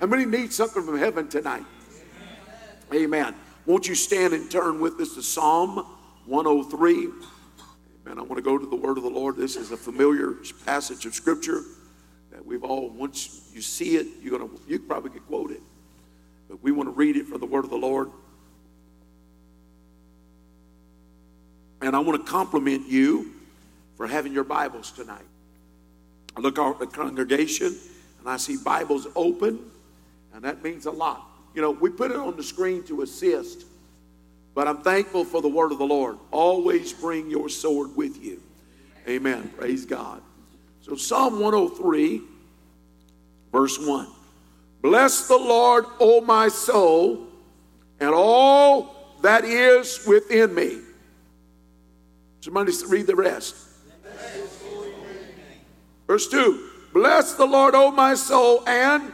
How many need something from heaven tonight? Amen. Won't you stand and turn with us to Psalm 103? Amen. I want to go to the word of the Lord. This is a familiar passage of scripture that we've all, once you see it, you probably could quote it. But we want to read it from the word of the Lord. And I want to compliment you for having your Bibles tonight. I look out at the congregation and I see Bibles open, and that means a lot. You know, we put it on the screen to assist, but I'm thankful for the word of the Lord. Always bring your sword with you. Amen. Praise God. So Psalm 103, verse 1. Bless the Lord, O my soul, and all that is within me. Somebody read the rest. Verse 2. Bless the Lord, O my soul, and...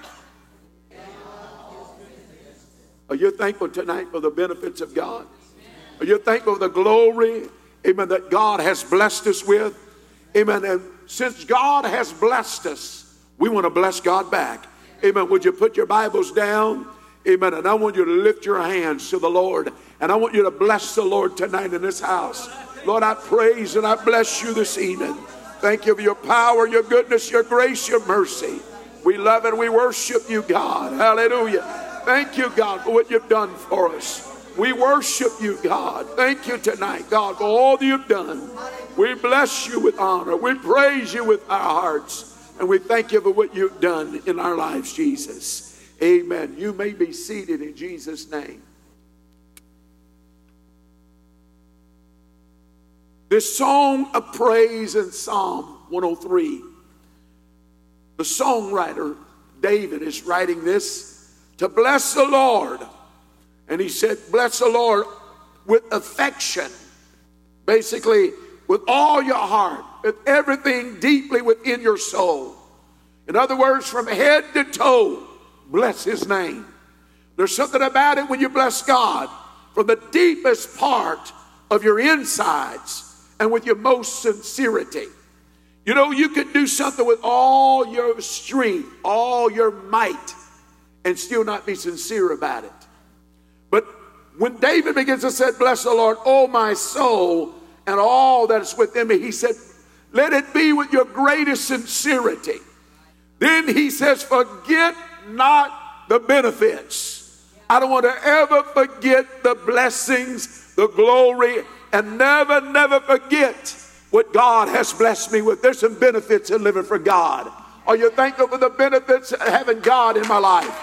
Are you thankful tonight for the benefits of God? Are you thankful for the glory, amen, that God has blessed us with? Amen. And since God has blessed us, we want to bless God back. Amen. Would you put your Bibles down? Amen. And I want you to lift your hands to the Lord. And I want you to bless the Lord tonight in this house. Lord, I praise and I bless you this evening. Thank you for your power, your goodness, your grace, your mercy. We love and we worship you, God. Hallelujah. Thank you, God, for what you've done for us. We worship you, God. Thank you tonight, God, for all that you've done. We bless you with honor. We praise you with our hearts. And we thank you for what you've done in our lives, Jesus. Amen. You may be seated in Jesus' name. This song of praise in Psalm 103, the songwriter David is writing this to bless the Lord. And he said, bless the Lord with affection. Basically, with all your heart, with everything deeply within your soul. In other words, from head to toe, bless his name. There's something about it when you bless God from the deepest part of your insides and with your most sincerity. You know, you could do something with all your strength, all your might, and still not be sincere about it. But when David begins to say, bless the Lord, O my soul, and all that is within me, he said, let it be with your greatest sincerity. Then he says, forget not the benefits. I don't want to ever forget the blessings, the glory, and never forget what God has blessed me with. There's some benefits in living for God. Are you thankful for the benefits of having God in my life?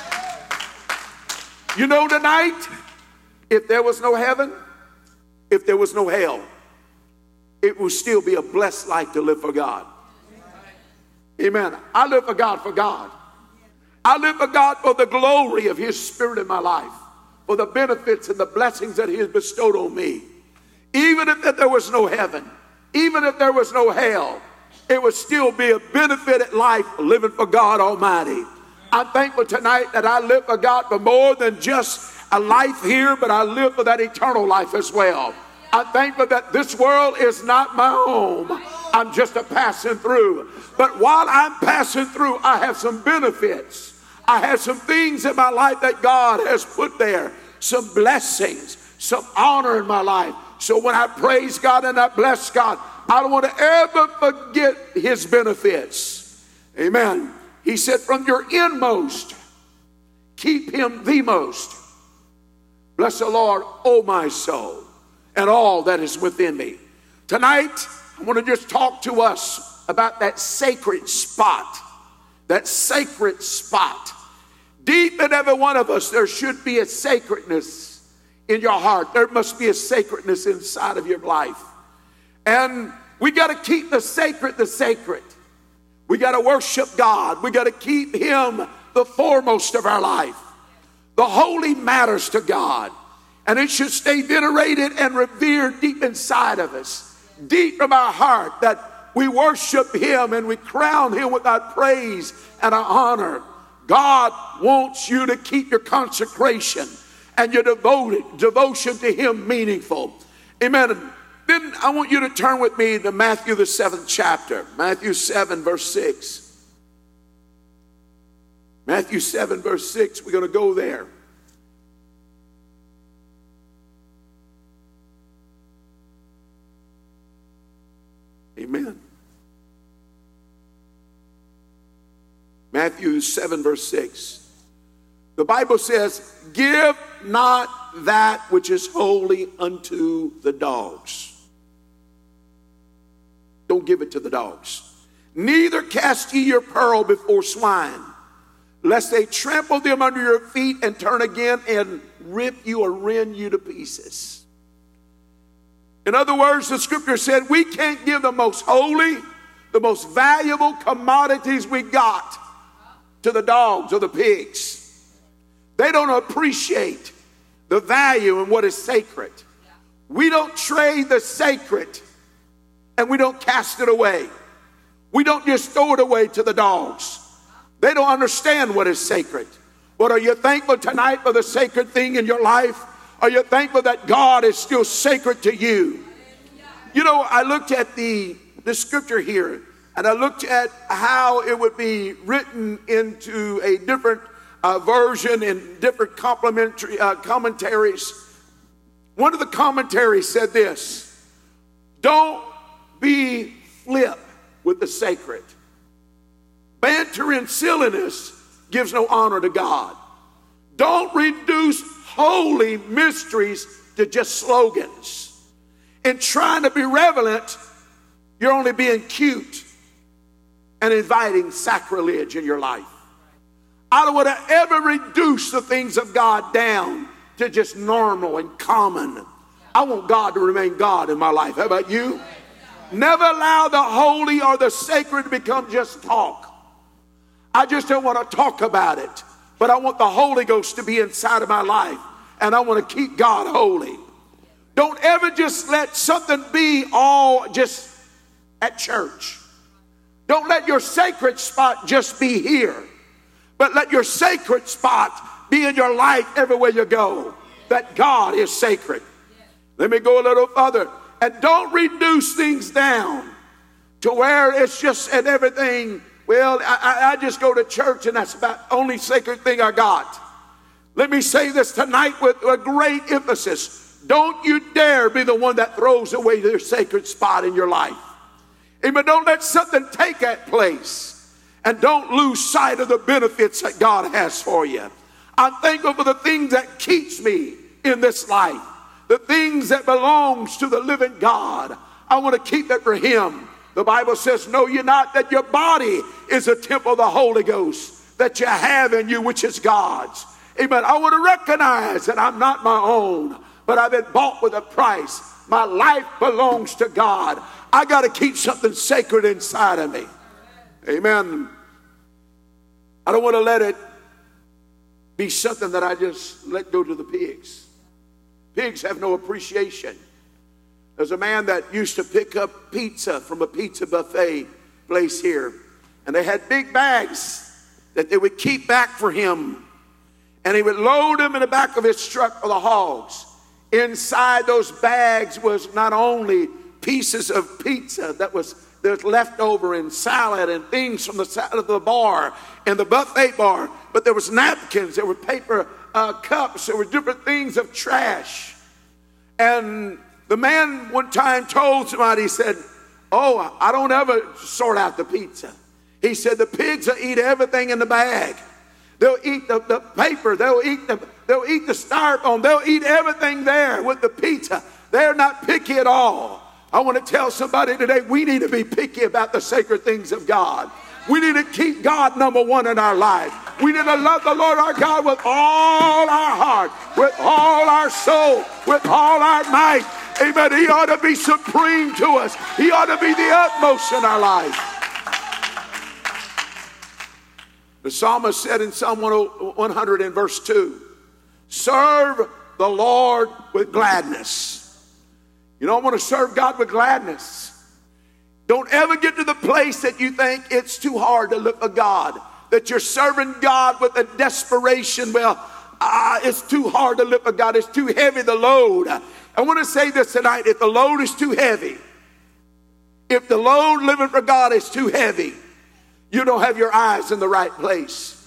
You know, tonight, if there was no heaven, if there was no hell, it would still be a blessed life to live for God. Amen. I live for God, for God. I live for God for the glory of his Spirit in my life, for the benefits and the blessings that he has bestowed on me. Even if there was no heaven, even if there was no hell, it would still be a benefited life living for God Almighty. I'm thankful tonight that I live for God for more than just a life here, but I live for that eternal life as well. I'm thankful that this world is not my home. I'm just a passing through. But while I'm passing through, I have some benefits. I have some things in my life that God has put there. Some blessings, some honor in my life. So when I praise God and I bless God, I don't want to ever forget his benefits. Amen. He said, from your inmost, keep him the most. Bless the Lord, O my soul, and all that is within me. Tonight, I want to just talk to us about that sacred spot. That sacred spot. Deep in every one of us, there should be a sacredness in your heart. There must be a sacredness inside of your life. And we got to keep the sacred the sacred. We got to worship God. We got to keep him the foremost of our life. The holy matters to God. And it should stay venerated and revered deep inside of us. Deep from our heart, that we worship him and we crown him with our praise and our honor. God wants you to keep your consecration and your devotion to him meaningful. Amen. Then I want you to turn with me to Matthew the 7th chapter. Matthew 7 verse 6. Matthew 7, verse 6, we're going to go there. Amen. Matthew 7, verse 6. The Bible says, give not that which is holy unto the dogs. Don't give it to the dogs. Neither cast ye your pearl before swine, lest they trample them under your feet and turn again and rip you or rend you to pieces. In other words, the scripture said we can't give the most holy, the most valuable commodities we got to the dogs or the pigs. They don't appreciate the value in what is sacred. We don't trade the sacred and we don't cast it away. We don't just throw it away to the dogs. They don't understand what is sacred. But are you thankful tonight for the sacred thing in your life? Are you thankful that God is still sacred to you? You know, I looked at the scripture here, and I looked at how it would be written into a different version in different complementary commentaries. One of the commentaries said this: don't be flip with the sacred. Banter and silliness gives no honor to God. Don't reduce holy mysteries to just slogans. In trying to be relevant, you're only being cute and inviting sacrilege in your life. I don't want to ever reduce the things of God down to just normal and common. I want God to remain God in my life. How about you? Never allow the holy or the sacred to become just talk. I just don't want to talk about it, but I want the Holy Ghost to be inside of my life, and I want to keep God holy. Don't ever just let something be all just at church. Don't let your sacred spot just be here, but let your sacred spot be in your life everywhere you go, that God is sacred. Let me go a little further. And don't reduce things down to where it's just and everything. Well, I just go to church and that's about the only sacred thing I got. Let me say this tonight with a great emphasis. Don't you dare be the one that throws away your sacred spot in your life. Amen. Don't let something take that place. And don't lose sight of the benefits that God has for you. I'm thankful for the things that keeps me in this life. The things that belongs to the living God. I want to keep that for him. The Bible says, know ye not that your body is a temple of the Holy Ghost that you have in you, which is God's. Amen. I want to recognize that I'm not my own, but I've been bought with a price. My life belongs to God. I got to keep something sacred inside of me. Amen. I don't want to let it be something that I just let go to the pigs. Pigs have no appreciation. There's a man that used to pick up pizza from a pizza buffet place here. And they had big bags that they would keep back for him. And he would load them in the back of his truck for the hogs. Inside those bags was not only pieces of pizza that was left over and salad and things from the side of the bar and the buffet bar, but there was napkins, there were paper cups, there were different things of trash. And the man one time told somebody, he said, oh, I don't ever sort out the pizza. He said, the pigs will eat everything in the bag. They'll eat the paper, they'll eat the styrofoam, they'll eat everything there with the pizza. They're not picky at all. I want to tell somebody today, we need to be picky about the sacred things of God. We need to keep God number one in our life. We need to love the Lord our God with all our heart, with all our soul, with all our might. Amen. He ought to be supreme to us. He ought to be the utmost in our life. The psalmist said in Psalm 100 in verse 2, serve the Lord with gladness. You don't want to serve God with gladness. Don't ever get to the place that you think it's too hard to live for God, that you're serving God with a desperation. Well, it's too hard to live for God. It's too heavy, the load. I want to say this tonight. If the load is too heavy, if the load living for God is too heavy, you don't have your eyes in the right place.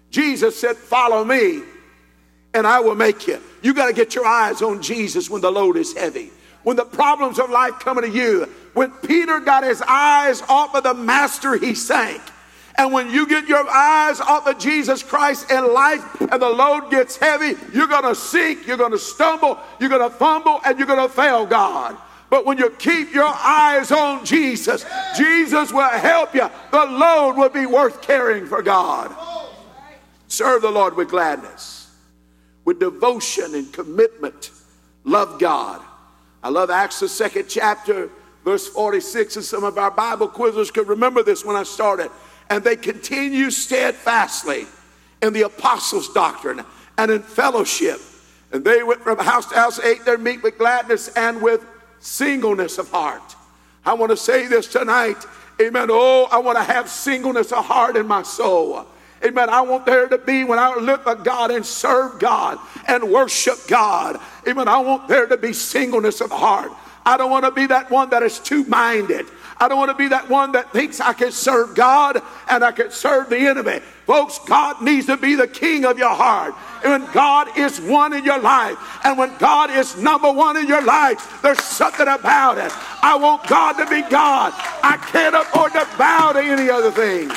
Jesus said, follow me and I will make you. You got to get your eyes on Jesus when the load is heavy. When the problems of life come to you. When Peter got his eyes off of the master, he sank. And when you get your eyes off of Jesus Christ in life and the load gets heavy, you're going to sink, you're going to stumble, you're going to fumble, and you're going to fail God. But when you keep your eyes on Jesus, Jesus will help you. The load will be worth carrying for God. Serve the Lord with gladness, with devotion and commitment. Love God. I love Acts the 2nd chapter, verse 46, and some of our Bible quizzers could remember this when I started. And they continue steadfastly in the apostles' doctrine and in fellowship. And they went from house to house, ate their meat with gladness and with singleness of heart. I want to say this tonight. Amen. Oh, I want to have singleness of heart in my soul. Amen. I want there to be, when I look at God and serve God and worship God, amen, I want there to be singleness of heart. I don't want to be that one that is two-minded. I don't want to be that one that thinks I can serve God and I can serve the enemy. Folks, God needs to be the king of your heart. And when God is one in your life, and when God is number one in your life, there's something about it. I want God to be God. I can't afford to bow to any other thing.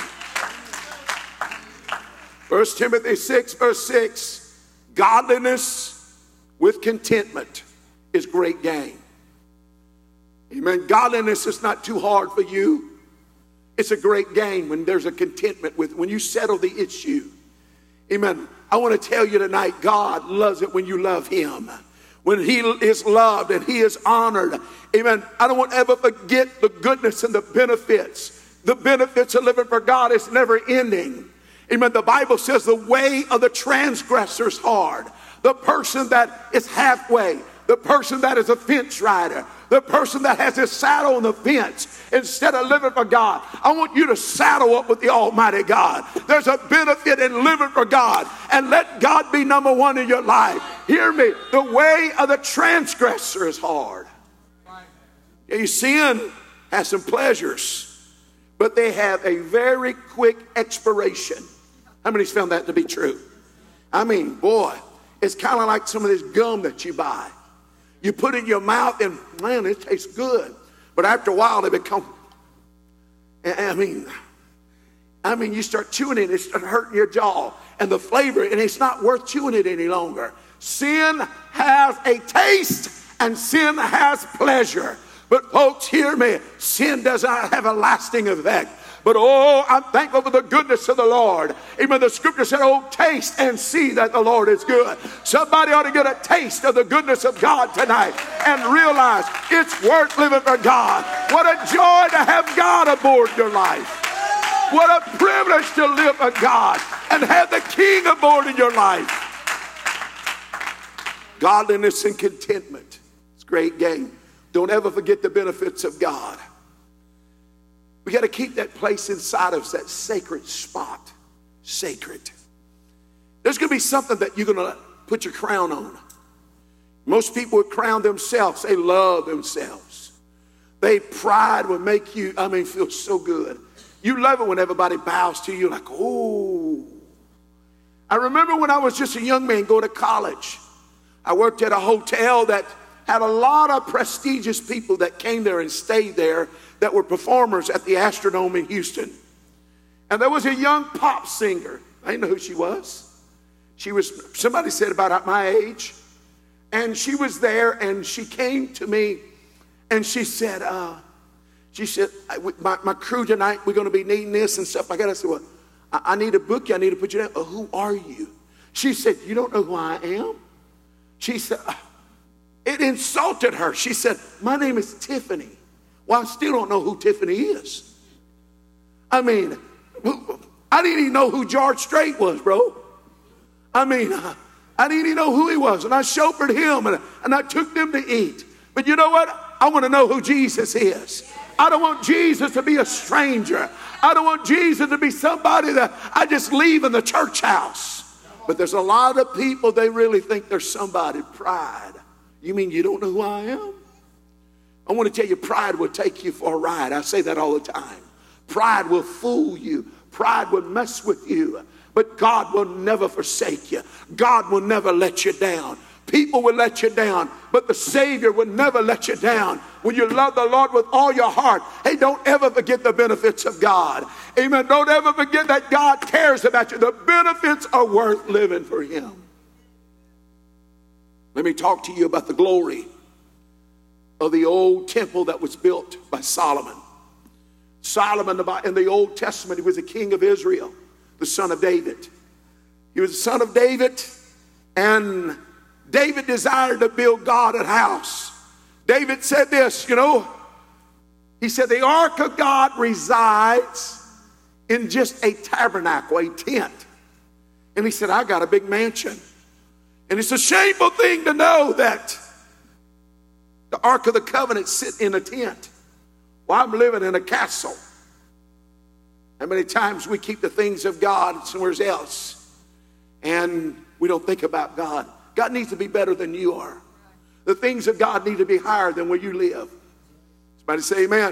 1 Timothy 6, verse 6, godliness with contentment is great gain. Amen. Godliness is not too hard for you. It's a great gain when there's a contentment with, when you settle the issue. Amen. I want to tell you tonight, God loves it when you love him. When he is loved and he is honored. Amen. I don't want to ever forget the goodness and the benefits. The benefits of living for God is never ending. Amen. The Bible says the way of the transgressor is hard. The person that is halfway. The person that is a fence rider. The person that has his saddle on the fence instead of living for God. I want you to saddle up with the Almighty God. There's a benefit in living for God. And let God be number one in your life. Hear me. The way of the transgressor is hard. Yeah, sin has some pleasures, but they have a very quick expiration. How many's found that to be true? I mean, boy, it's kind of like some of this gum that you buy. You put it in your mouth and, man, it tastes good. But after a while, it becomes, I mean, you start chewing it, it starts hurting your jaw. And the flavor, and it's not worth chewing it any longer. Sin has a taste and sin has pleasure. But folks, hear me. Sin does not have a lasting effect. But oh, I'm thankful for the goodness of the Lord. Even the scripture said, oh, taste and see that the Lord is good. Somebody ought to get a taste of the goodness of God tonight and realize it's worth living for God. What a joy to have God aboard your life. What a privilege to live for God and have the King aboard in your life. Godliness and contentment. It's a great gain. Don't ever forget the benefits of God. We got to keep that place inside of us, that sacred spot. Sacred. There's going to be something that you're going to put your crown on. Most people would crown themselves. They love themselves. Pride would make you, feel so good. You love it when everybody bows to you like, oh. I remember when I was just a young man going to college. I worked at a hotel that had a lot of prestigious people that came there and stayed there that were performers at the Astrodome in Houston. And there was a young pop singer. I didn't know who she was. She was, somebody said about my age. And she was there and she came to me and she said, my crew tonight, we're going to be needing this and stuff like that. I said, well, I need to book you. I need to put you down. Oh, who are you? She said, you don't know who I am? She said, it insulted her. She said, my name is Tiffany. Well, I still don't know who Tiffany is. I didn't even know who George Strait was, bro. I didn't even know who he was. And I chauffeured him and I took them to eat. But you know what? I want to know who Jesus is. I don't want Jesus to be a stranger. I don't want Jesus to be somebody that I just leave in the church house. But there's a lot of people, they really think they're somebody. Pride. You mean you don't know who I am? I want to tell you, pride will take you for a ride. I say that all the time. Pride will fool you. Pride will mess with you. But God will never forsake you. God will never let you down. People will let you down, but the Savior will never let you down. When you love the Lord with all your heart, hey, don't ever forget the benefits of God. Amen. Don't ever forget that God cares about you. The benefits are worth living for Him. Let me talk to you about the glory of the old temple that was built by Solomon. Solomon, in the Old Testament, he was a king of Israel, the son of David. He was the son of David, and David desired to build God a house. David said this, he said, the ark of God resides in just a tabernacle, a tent. And he said, I got a big mansion. And it's a shameful thing to know that the Ark of the Covenant sit in a tent while I'm living in a castle. How many times we keep the things of God somewhere else and we don't think about God. God needs to be better than you are. The things of God need to be higher than where you live. Somebody say amen. Amen.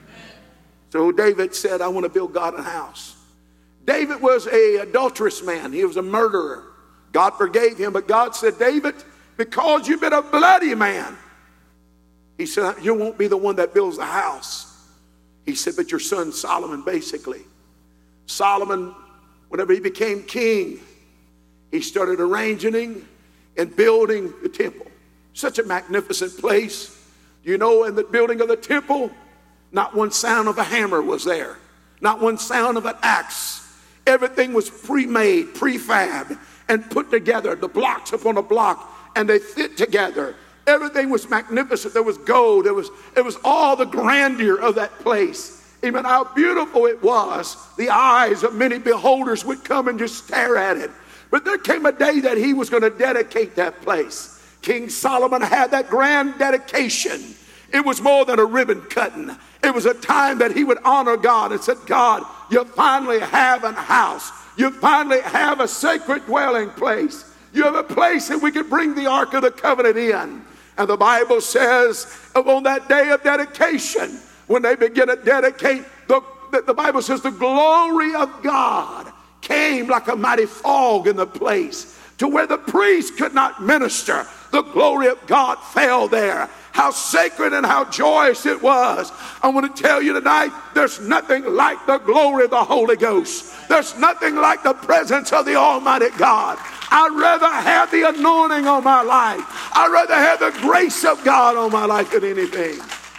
So David said, I want to build God a house. David was an adulterous man. He was a murderer. God forgave him, but God said, David, because you've been a bloody man, he said, you won't be the one that builds the house. He said, but your son Solomon, basically. Solomon, whenever he became king, he started arranging and building the temple. Such a magnificent place. In the building of the temple, not one sound of a hammer was there. Not one sound of an axe. Everything was pre-made, prefab, and put together, the blocks upon a block, and they fit together. Everything was magnificent. There was gold. It was all the grandeur of that place. Even how beautiful it was. The eyes of many beholders would come and just stare at it. But there came a day that he was going to dedicate that place. King Solomon had that grand dedication. It was more than a ribbon cutting. It was a time that he would honor God and said, God, you finally have a house. You finally have a sacred dwelling place. You have a place that we could bring the Ark of the Covenant in. And the Bible says on that day of dedication, when they begin to dedicate, the Bible says the glory of God came like a mighty fog in the place to where the priest could not minister. The glory of God fell there. How sacred and how joyous it was. I want to tell you tonight, there's nothing like the glory of the Holy Ghost. There's nothing like the presence of the Almighty God. I'd rather have the anointing on my life. I'd rather have the grace of God on my life than anything.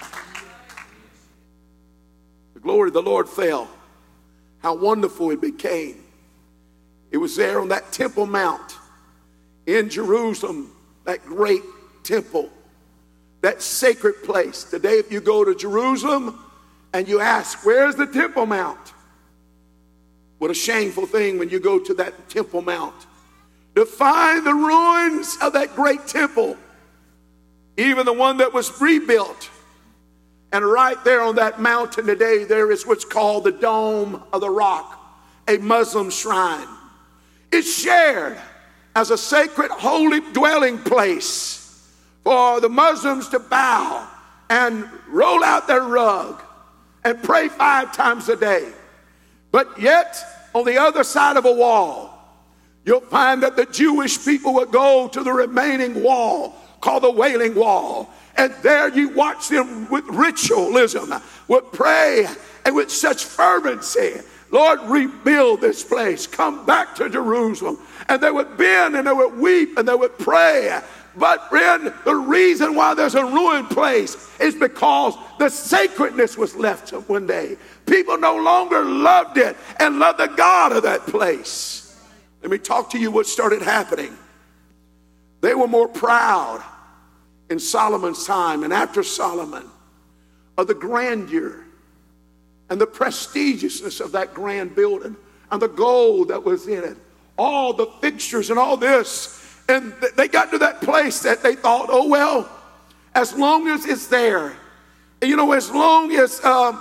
The glory of the Lord fell. How wonderful it became. It was there on that Temple Mount in Jerusalem, that great temple, that sacred place. Today, if you go to Jerusalem and you ask, where's the Temple Mount? What a shameful thing when you go to that Temple Mount to find the ruins of that great temple, even the one that was rebuilt. And right there on that mountain today, there is what's called the Dome of the Rock, a Muslim shrine. It's shared as a sacred holy dwelling place for the Muslims to bow and roll out their rug and pray 5 times a day. But yet, on the other side of a wall, you'll find that the Jewish people would go to the remaining wall called the Wailing Wall. And there you watch them with ritualism, would pray and with such fervency, Lord, rebuild this place. Come back to Jerusalem. And they would bend and they would weep and they would pray. But friend, the reason why there's a ruined place is because the sacredness was left one day. People no longer loved it and loved the God of that place. Let me talk to you what started happening. They were more proud in Solomon's time and after Solomon of the grandeur and the prestigiousness of that grand building and the gold that was in it, all the fixtures and all this. And they got to that place that they thought, oh, well, as long as it's there, as long as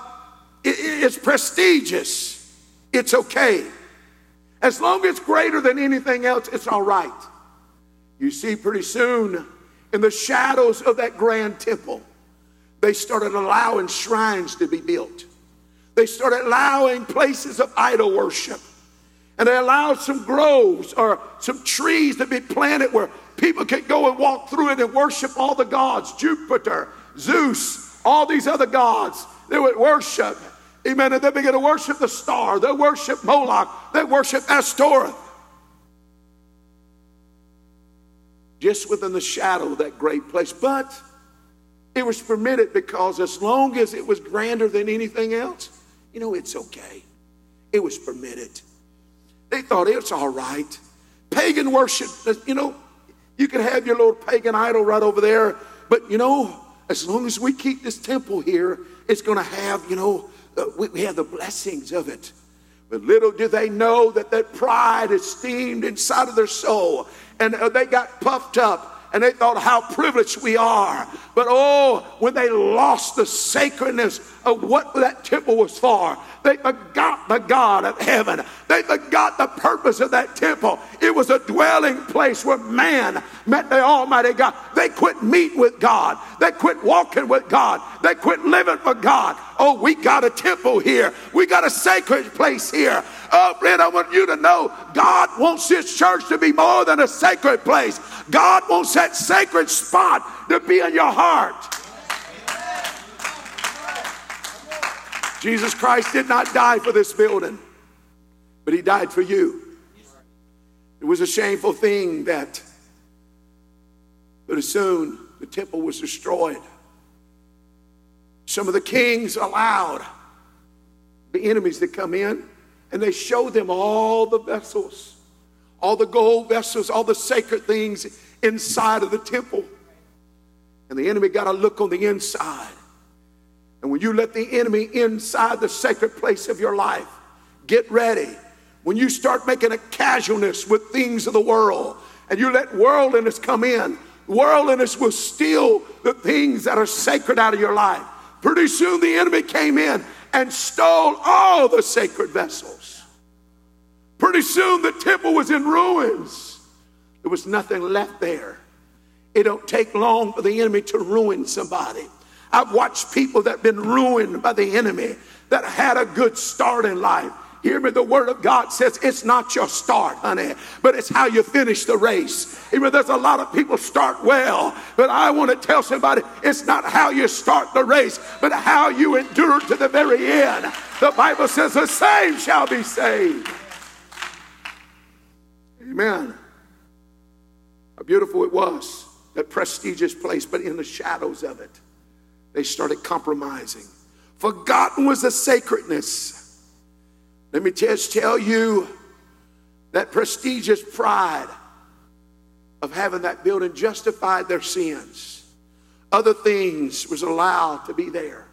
it's prestigious, it's okay. As long as it's greater than anything else, it's all right. You see, pretty soon, in the shadows of that grand temple, they started allowing shrines to be built. They started allowing places of idol worship. And they allowed some groves or some trees to be planted where people could go and walk through it and worship all the gods, Jupiter, Zeus, all these other gods. They would worship. Amen. And they began to worship the star. They worship Moloch. They worship Ashtoreth. Just within the shadow of that great place. But it was permitted because as long as it was grander than anything else, it's okay. It was permitted. They thought it's all right. Pagan worship, you can have your little pagan idol right over there. But, as long as we keep this temple here, it's going to have, we have the blessings of it. But little do they know that pride is steamed inside of their soul. And they got puffed up. And they thought how privileged we are. But when they lost the sacredness of what that temple was for, they forgot the God of heaven. They forgot the purpose of that temple. It was a dwelling place where man met the Almighty God. They quit meeting with God. They quit walking with God. They quit living for God. We got a temple here. We got a sacred place here. Friend, I want you to know God wants His church to be more than a sacred place. God wants that sacred spot to be in your heart. Jesus Christ did not die for this building, but He died for you. It was a shameful thing that pretty soon the temple was destroyed. Some of the kings allowed the enemies to come in, and they showed them all the vessels, all the gold vessels, all the sacred things inside of the temple. And the enemy got a look on the inside. And when you let the enemy inside the sacred place of your life, get ready. When you start making a casualness with things of the world, and you let worldliness come in, worldliness will steal the things that are sacred out of your life. Pretty soon the enemy came in and stole all the sacred vessels. Pretty soon the temple was in ruins. There was nothing left there. It don't take long for the enemy to ruin somebody. I've watched people that have been ruined by the enemy that had a good start in life. Hear me, the word of God says it's not your start, honey, but it's how you finish the race. Even there's a lot of people start well, but I want to tell somebody it's not how you start the race, but how you endure to the very end. The Bible says the saved shall be saved. Amen. How beautiful it was, that prestigious place, but in the shadows of it, they started compromising. Forgotten was the sacredness. Let me just tell you that prestigious pride of having that building justified their sins. Other things was allowed to be there.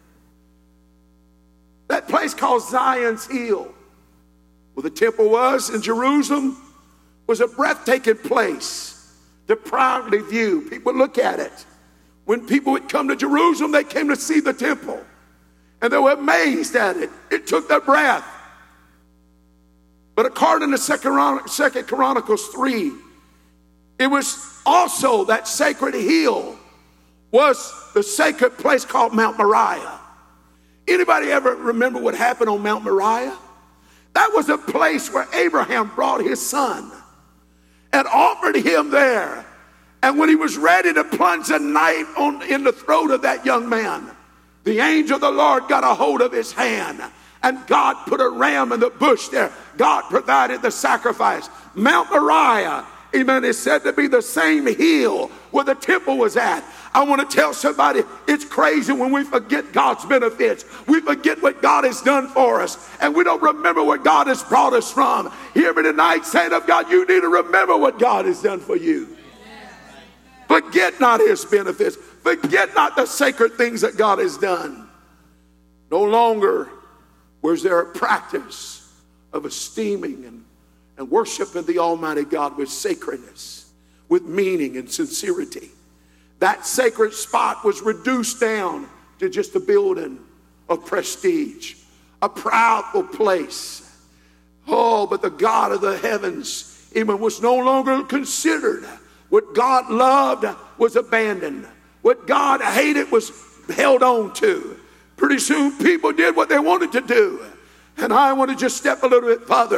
That place called Zion's Hill, where the temple was in Jerusalem, was a breathtaking place to proudly view. People look at it. When people would come to Jerusalem, they came to see the temple. And they were amazed at it. It took their breath. But according to 2 Chronicles 3, it was also that sacred hill was the sacred place called Mount Moriah. Anybody ever remember what happened on Mount Moriah? That was a place where Abraham brought his son and offered him there. And when he was ready to plunge a knife in the throat of that young man, the angel of the Lord got a hold of his hand. And God put a ram in the bush there. God provided the sacrifice. Mount Moriah, amen, is said to be the same hill where the temple was at. I want to tell somebody, it's crazy when we forget God's benefits. We forget what God has done for us. And we don't remember where God has brought us from. Hear me tonight, saint of God, you need to remember what God has done for you. Forget not His benefits. Forget not the sacred things that God has done. No longer was there a practice of esteeming and worshiping the Almighty God with sacredness, with meaning and sincerity. That sacred spot was reduced down to just a building of prestige, a proudful place. Oh, but the God of the heavens even was no longer considered. What God loved was abandoned. What God hated was held on to. Pretty soon people did what they wanted to do. And I want to just step a little bit further.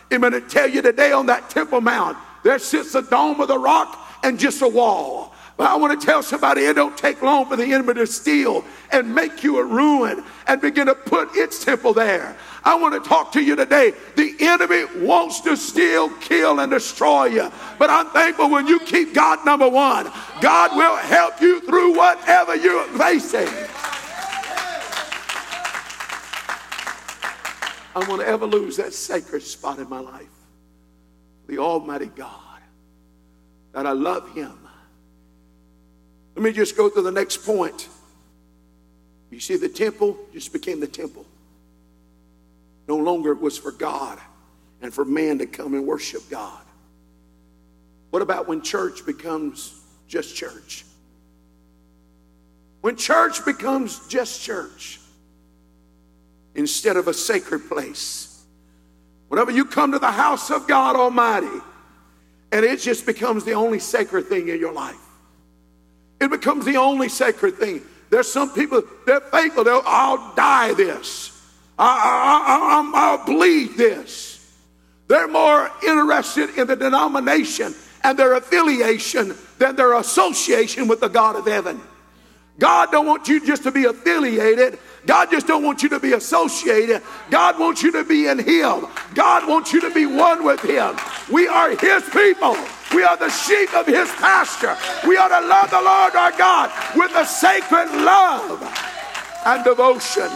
Amen. To tell you today on that Temple Mount, there sits a dome of the rock and just a wall. But I want to tell somebody it don't take long for the enemy to steal and make you a ruin and begin to put its temple there. I want to talk to you today. The enemy wants to steal, kill, and destroy you. But I'm thankful when you keep God number one, God will help you through whatever you're facing. I don't want to ever lose that sacred spot in my life. The Almighty God, that I love him. Let me just go to the next point. You see, the temple just became the temple. No longer it was for God and for man to come and worship God. What about when church becomes just church? When church becomes just church instead of a sacred place. Whenever you come to the house of God Almighty and it just becomes the only sacred thing in your life. It becomes the only sacred thing. There's some people, they're faithful. I'll die this. I'll bleed this. They're more interested in the denomination and their affiliation than their association with the God of heaven. God don't want you just to be affiliated. God just don't want you to be associated. God wants you to be in him. God wants you to be one with him. We are his people. We are the sheep of his pasture. We are to love the Lord our God with a sacred love and devotion.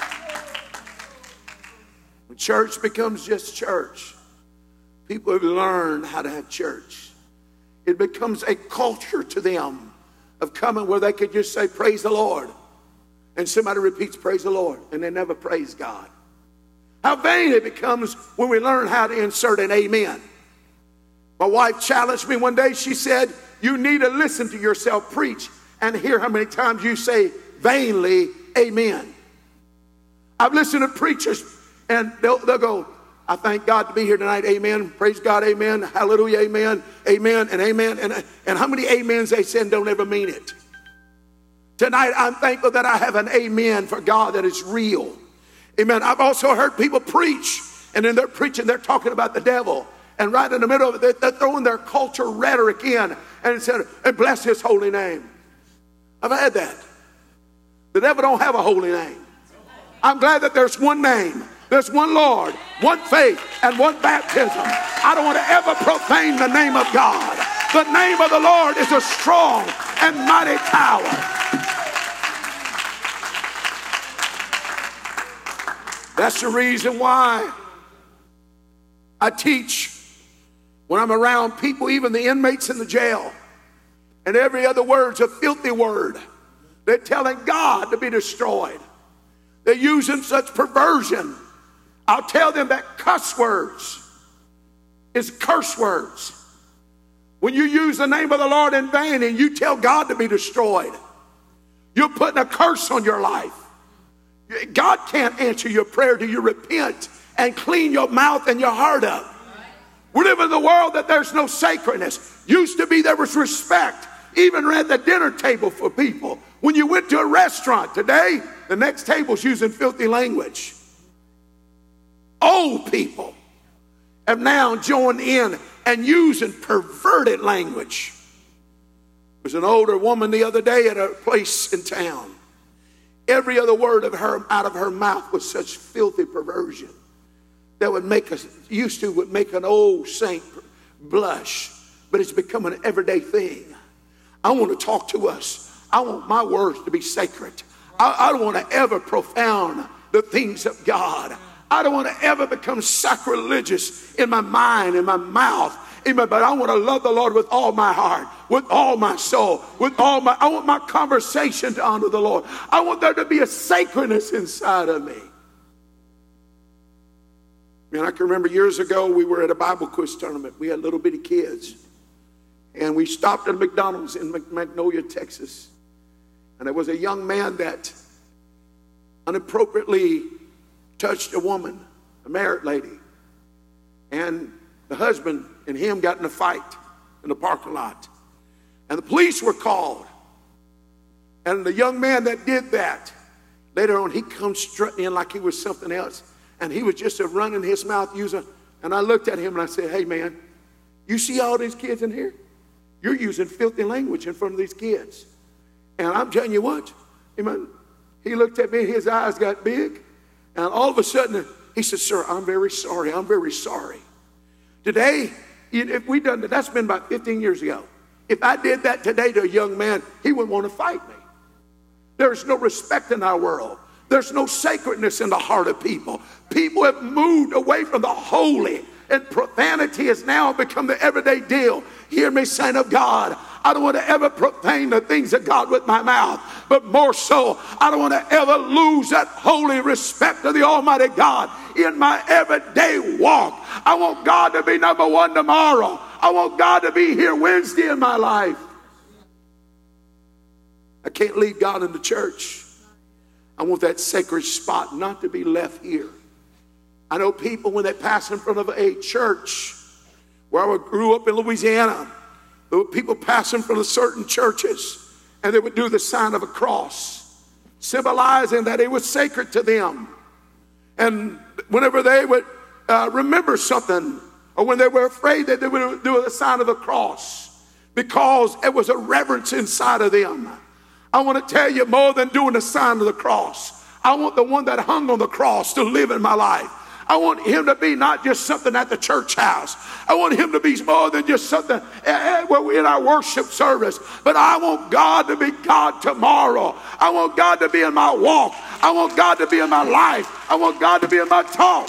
When church becomes just church, people have learned how to have church. It becomes a culture to them of coming where they could just say, praise the Lord. And somebody repeats, praise the Lord. And they never praise God. How vain it becomes when we learn how to insert an amen. My wife challenged me one day. She said, you need to listen to yourself preach and hear how many times you say vainly, amen. I've listened to preachers and they'll go, I thank God to be here tonight. Amen. Praise God. Amen. Hallelujah. Amen. Amen. And amen. And how many amens they say and don't ever mean it. Tonight, I'm thankful that I have an amen for God that is real. Amen. I've also heard people preach, and in their preaching, they're talking about the devil. And right in the middle of it, they're throwing their culture rhetoric in and said, and bless his holy name. I've had that. The devil don't have a holy name. I'm glad that there's one name. There's one Lord, one faith, and one baptism. I don't want to ever profane the name of God. The name of the Lord is a strong and mighty tower. That's the reason why I teach when I'm around people, even the inmates in the jail, and every other word's a filthy word. They're telling God to be destroyed. They're using such perversion. I'll tell them that cuss words is curse words. When you use the name of the Lord in vain and you tell God to be destroyed, you're putting a curse on your life. God can't answer your prayer till you repent and clean your mouth and your heart up. We live in a world that there's no sacredness. Used to be there was respect, even at the dinner table for people. When you went to a restaurant today, the next table's using filthy language. Old people have now joined in and using perverted language. There was an older woman the other day at a place in town. Every other word of her out of her mouth was such filthy perversion that would make would make an old saint blush, but it's become an everyday thing. I want to talk to us. I want my words to be sacred. I don't want to ever profound the things of God. I don't want to ever become sacrilegious in my mind, in my mouth. Amen. But I want to love the Lord with all my heart, with all my soul, I want my conversation to honor the Lord. I want there to be a sacredness inside of me. Man, I can remember years ago we were at a Bible quiz tournament. We had little bitty kids. And we stopped at McDonald's in Magnolia, Texas. And there was a young man that inappropriately touched a woman, a married lady. And the husband and him got in a fight in the parking lot. And the police were called. And the young man that did that, later on he comes strutting in like he was something else. And he was just running his mouth using And I looked at him and I said, hey man, you see all these kids in here? You're using filthy language in front of these kids. And I'm telling you what, amen. He looked at me, his eyes got big. And all of a sudden, he said, sir, I'm very sorry. I'm very sorry. Today, if we done that, that's been about 15 years ago. If I did that today to a young man, he wouldn't want to fight me. There's no respect in our world. There's no sacredness in the heart of people. People have moved away from the holy, and profanity has now become the everyday deal. Hear me, saint of God. I don't want to ever profane the things of God with my mouth, but more so, I don't want to ever lose that holy respect of the Almighty God in my everyday walk. I want God to be number one tomorrow. I want God to be here Wednesday in my life. I can't leave God in the church. I want that sacred spot not to be left here. I know people, when they pass in front of a church, where I grew up in Louisiana, there were people passing from certain churches, and they would do the sign of a cross, symbolizing that it was sacred to them. And whenever they would remember something, or when they were afraid, that they would do the sign of a cross, because it was a reverence inside of them. I want to tell you, more than doing the sign of the cross, I want the one that hung on the cross to live in my life. I want him to be not just something at the church house. I want him to be more than just something where we're in our worship service. But I want God to be God tomorrow. I want God to be in my walk. I want God to be in my life. I want God to be in my talk.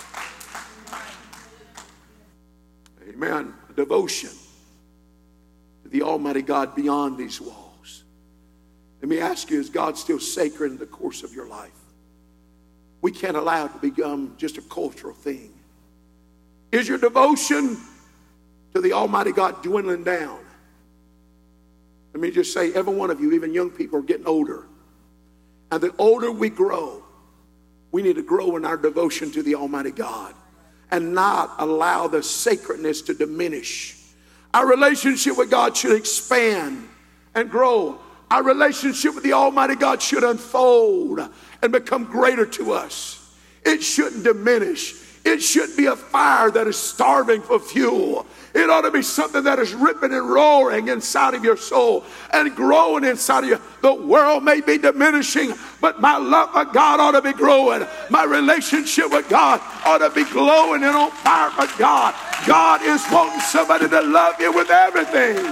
Amen. Devotion to the Almighty God beyond these walls. Let me ask you, is God still sacred in the course of your life? We can't allow it to become just a cultural thing. Is your devotion to the Almighty God dwindling down? Let me just say, every one of you, even young people, are getting older. And the older we grow, we need to grow in our devotion to the Almighty God and not allow the sacredness to diminish. Our relationship with God should expand and grow. Our relationship with the Almighty God should unfold and become greater to us. It shouldn't diminish. It should be a fire that is starving for fuel. It ought to be something that is ripping and roaring inside of your soul and growing inside of you. The world may be diminishing, but my love for God ought to be growing. My relationship with God ought to be glowing and on fire for God. God is wanting somebody to love you with everything.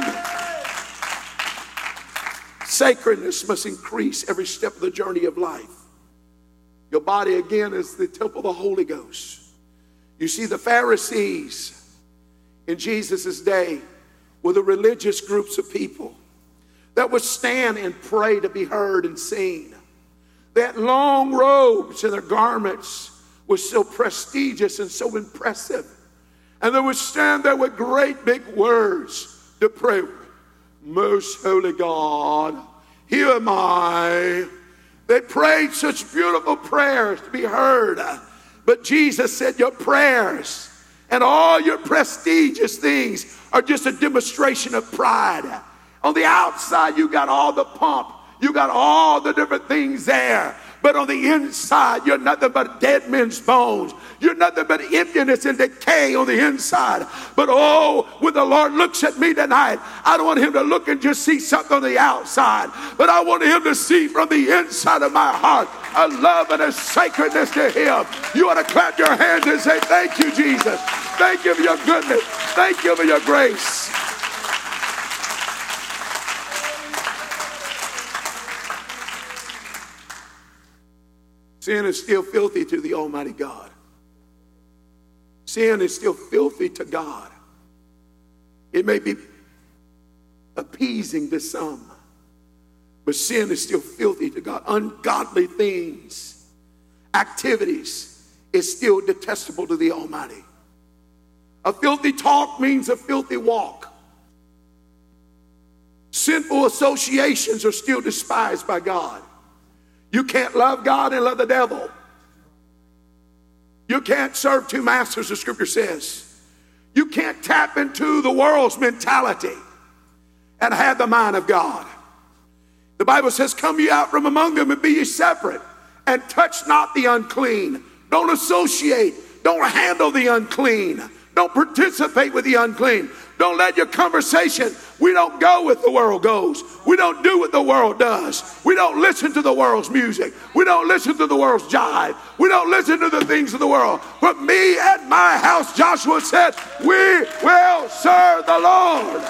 Sacredness must increase every step of the journey of life. Your body, again, is the temple of the Holy Ghost. You see, the Pharisees in Jesus' day were the religious groups of people that would stand and pray to be heard and seen. They had long robes, and their garments were so prestigious and so impressive. And they would stand there with great big words to pray. Most holy God, here am I. They prayed such beautiful prayers to be heard. But Jesus said, your prayers and all your prestigious things are just a demonstration of pride. On the outside, you got all the pomp. You got all the different things there. But on the inside, you're nothing but dead men's bones. You're nothing but emptiness and decay on the inside. But oh, when the Lord looks at me tonight, I don't want him to look and just see something on the outside. But I want him to see from the inside of my heart a love and a sacredness to him. You ought to clap your hands and say, thank you, Jesus. Thank you for your goodness. Thank you for your grace. Sin is still filthy to the Almighty God. Sin is still filthy to God. It may be appeasing to some, but sin is still filthy to God. Ungodly things, activities, is still detestable to the Almighty. A filthy talk means a filthy walk. Sinful associations are still despised by God. You can't love God and love the devil. You can't serve two masters, the scripture says. You can't tap into the world's mentality and have the mind of God. The Bible says, come ye out from among them and be ye separate and touch not the unclean. Don't associate. Don't handle the unclean. Don't participate with the unclean. Don't let your conversation, we don't go with the world goes. We don't do what the world does. We don't listen to the world's music. We don't listen to the world's jive. We don't listen to the things of the world. But me and my house, Joshua said, we will serve the Lord.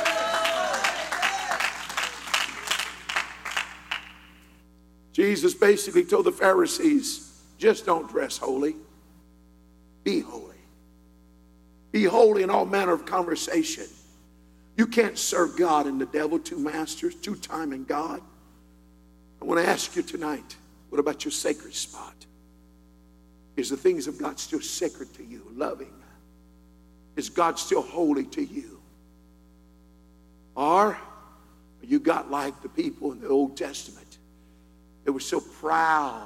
Jesus basically told the Pharisees, just don't dress holy. Be holy. Be holy in all manner of conversation. You can't serve God and the devil, two masters, two-timing God. I want to ask you tonight, what about your sacred spot? Is the things of God still sacred to you, loving? Is God still holy to you? Or you got like the people in the Old Testament? They were so proud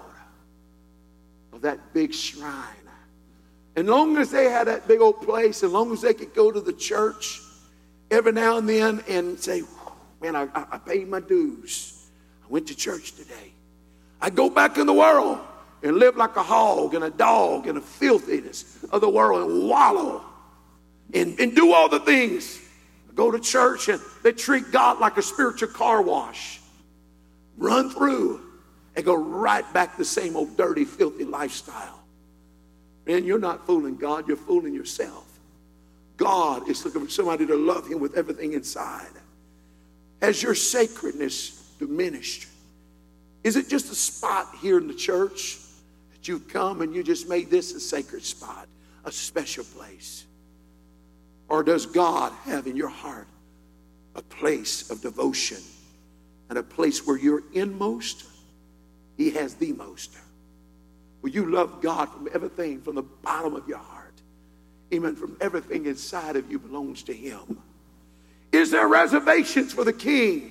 of that big shrine. And long as they had that big old place, as long as they could go to the church every now and then and say, man, I paid my dues. I went to church today. I go back in the world and live like a hog and a dog and the filthiness of the world and wallow and do all the things. Go to church and they treat God like a spiritual car wash. Run through and go right back to the same old dirty, filthy lifestyle. Man, you're not fooling God, you're fooling yourself. God is looking for somebody to love him with everything inside. Has your sacredness diminished? Is it just a spot here in the church that you've come and you just made this a sacred spot, a special place? Or does God have in your heart a place of devotion and a place where you're inmost? He has the most. Will you love God from everything, from the bottom of your heart? Amen. From everything inside of you belongs to him. Is there reservations for the king?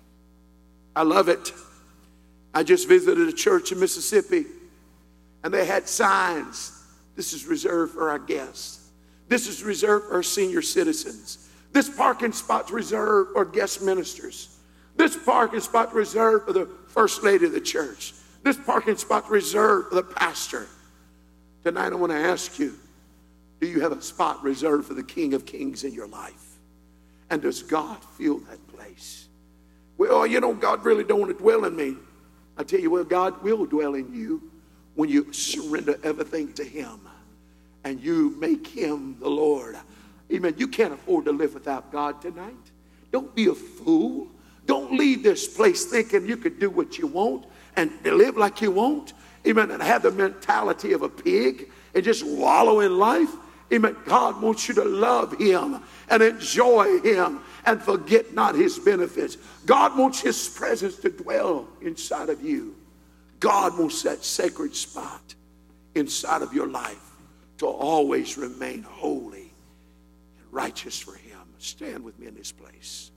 I love it. I just visited a church in Mississippi, and they had signs. This is reserved for our guests. This is reserved for our senior citizens. This parking spot's reserved for guest ministers. This parking spot reserved for the first lady of the church. This parking spot reserved for the pastor. Tonight I want to ask you, do you have a spot reserved for the King of Kings in your life? And does God fill that place? Well, you know, God really don't want to dwell in me. I tell you what, God will dwell in you when you surrender everything to him and you make him the Lord. Amen. You can't afford to live without God tonight. Don't be a fool. Don't leave this place thinking you could do what you want and live like you want. Amen. And have the mentality of a pig and just wallow in life. Amen. God wants you to love him and enjoy him and forget not his benefits. God wants his presence to dwell inside of you. God wants that sacred spot inside of your life to always remain holy and righteous for him. Stand with me in this place.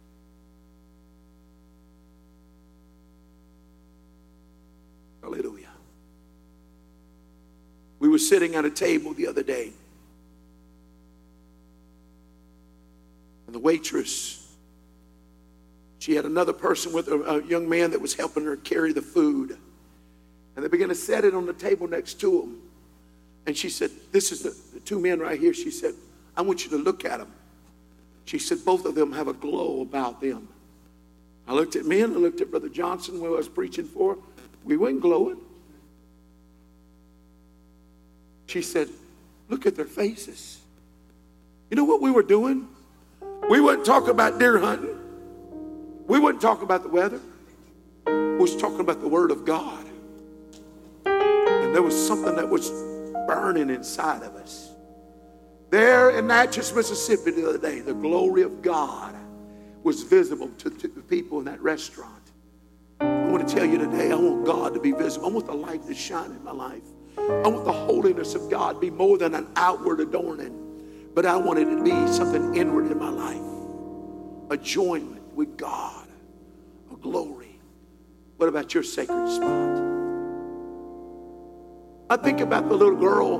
Hallelujah. We were sitting at a table the other day, and the waitress, she had another person with her, a young man that was helping her carry the food. And they began to set it on the table next to him. And she said, this is the two men right here. She said, I want you to look at them. She said, both of them have a glow about them. I looked at me and I looked at Brother Johnson, who I was preaching for. We weren't glowing. She said, look at their faces. You know what we were doing? We wouldn't talk about deer hunting. We wouldn't talk about the weather. We was talking about the Word of God. And there was something that was burning inside of us. There in Natchez, Mississippi the other day, the glory of God was visible to the people in that restaurant. I want to tell you today, I want God to be visible. I want the light to shine in my life. I want the holiness of God to be more than an outward adorning, but I want it to be something inward in my life. A joinement with God, a glory. What about your sacred spot? I think about the little girl.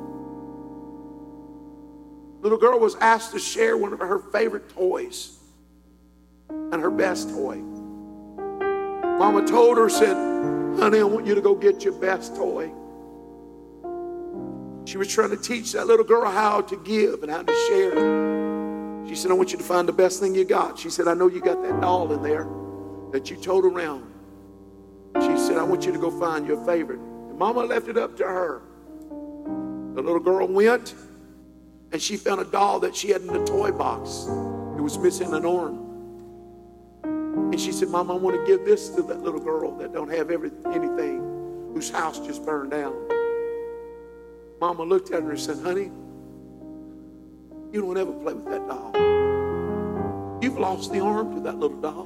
Little girl was asked to share one of her favorite toys and her best toy. Mama told her, said, honey, I want you to go get your best toy. She was trying to teach that little girl how to give and how to share. She said, I want you to find the best thing you got. She said, I know you got that doll in there that you told around. She said, I want you to go find your favorite. And Mama left it up to her. The little girl went, and she found a doll that she had in the toy box. It was missing an arm. And she said, Mama, I want to give this to that little girl that don't have anything, whose house just burned down. Mama looked at her and said, honey, you don't ever play with that doll. You've lost the arm to that little doll.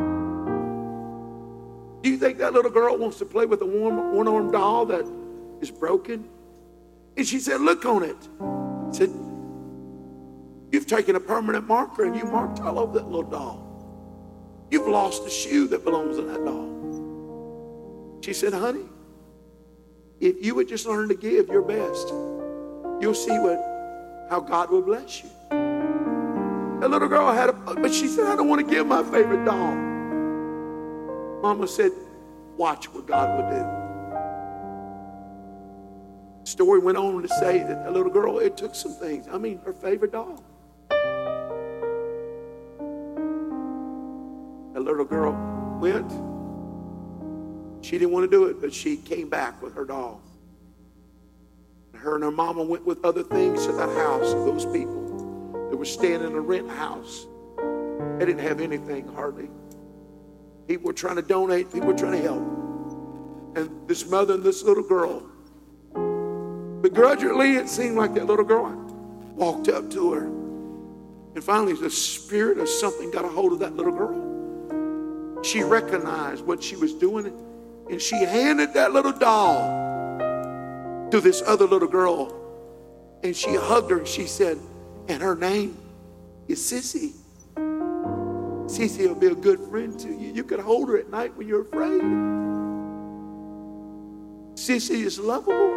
Do you think that little girl wants to play with a one-armed doll that is broken? And she said, look on it. She said, you've taken a permanent marker and you marked all over that little doll. You've lost the shoe that belongs in that doll. She said, honey, if you would just learn to give your best, you'll see how God will bless you. That little girl but she said, I don't want to give my favorite doll. Mama said, watch what God will do. The story went on to say that the little girl, it took some things. I mean, her favorite doll. That little girl went. She didn't want to do it, but she came back with her doll. Her and her mama went with other things to that house of those people that were staying in a rent house. They didn't have anything hardly. People were trying to donate. People were trying to help. And this mother and this little girl, begrudgingly, it seemed like that little girl walked up to her. And finally, the spirit of something got a hold of that little girl. She recognized what she was doing, and she handed that little doll to this other little girl. And she hugged her, and she said, and her name is Sissy. Sissy will be a good friend to you. You could hold her at night when you're afraid. Sissy is lovable.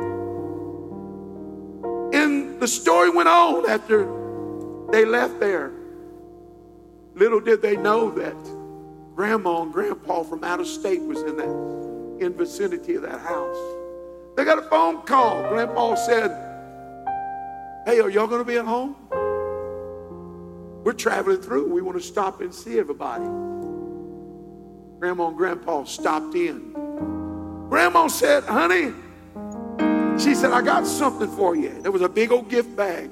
And the story went on after they left there. Little did they know that Grandma and Grandpa from out of state was in vicinity of that house. They got a phone call. Grandpa said, hey, are y'all going to be at home? We're traveling through. We want to stop and see everybody. Grandma and Grandpa stopped in. Grandma said, honey, she said, I got something for you. There was a big old gift bag.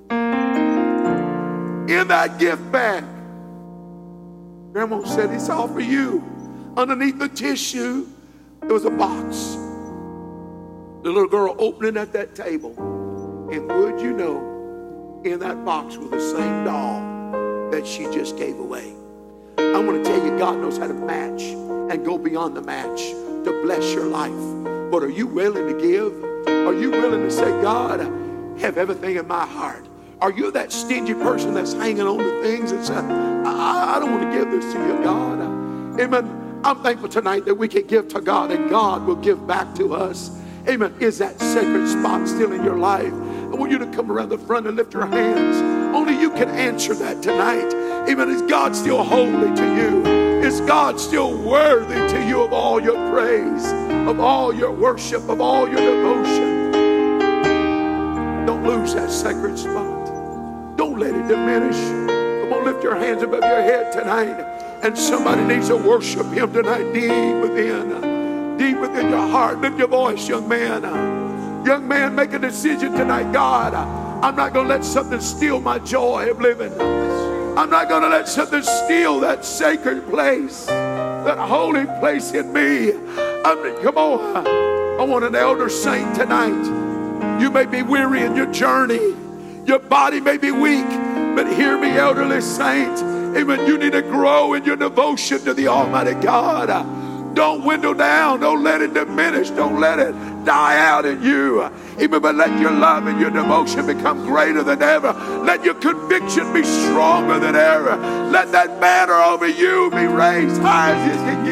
In that gift bag, Grandma said, it's all for you. Underneath the tissue, there was a box. The little girl opened it at that table. And would you know, in that box was the same doll that she just gave away. I want to tell you, God knows how to match and go beyond the match to bless your life. But are you willing to give? Are you willing to say, God, have everything in my heart? Are you that stingy person that's hanging on to things and saying, I don't want to give this to you, God? Amen. I'm thankful tonight that we can give to God and God will give back to us. Amen. Is that sacred spot still in your life? I want you to come around the front and lift your hands. Only you can answer that tonight. Amen. Is God still holy to you? Is God still worthy to you of all your praise, of all your worship, of all your devotion? Don't lose that sacred spot. Don't let it diminish. Come on, lift your hands above your head tonight. And somebody needs to worship him tonight deep within your heart. Lift your voice, young man. Young man, make a decision tonight. God, I'm not going to let something steal my joy of living. I'm not going to let something steal that sacred place, that holy place in me. Come on. I want an elder saint tonight. You may be weary in your journey. Your body may be weak, but hear me, elderly saint. Amen. You need to grow in your devotion to the Almighty God. Don't dwindle down. Don't let it diminish. Don't let it die out in you. Amen. But let your love and your devotion become greater than ever. Let your conviction be stronger than ever. Let that banner over you be raised high as it can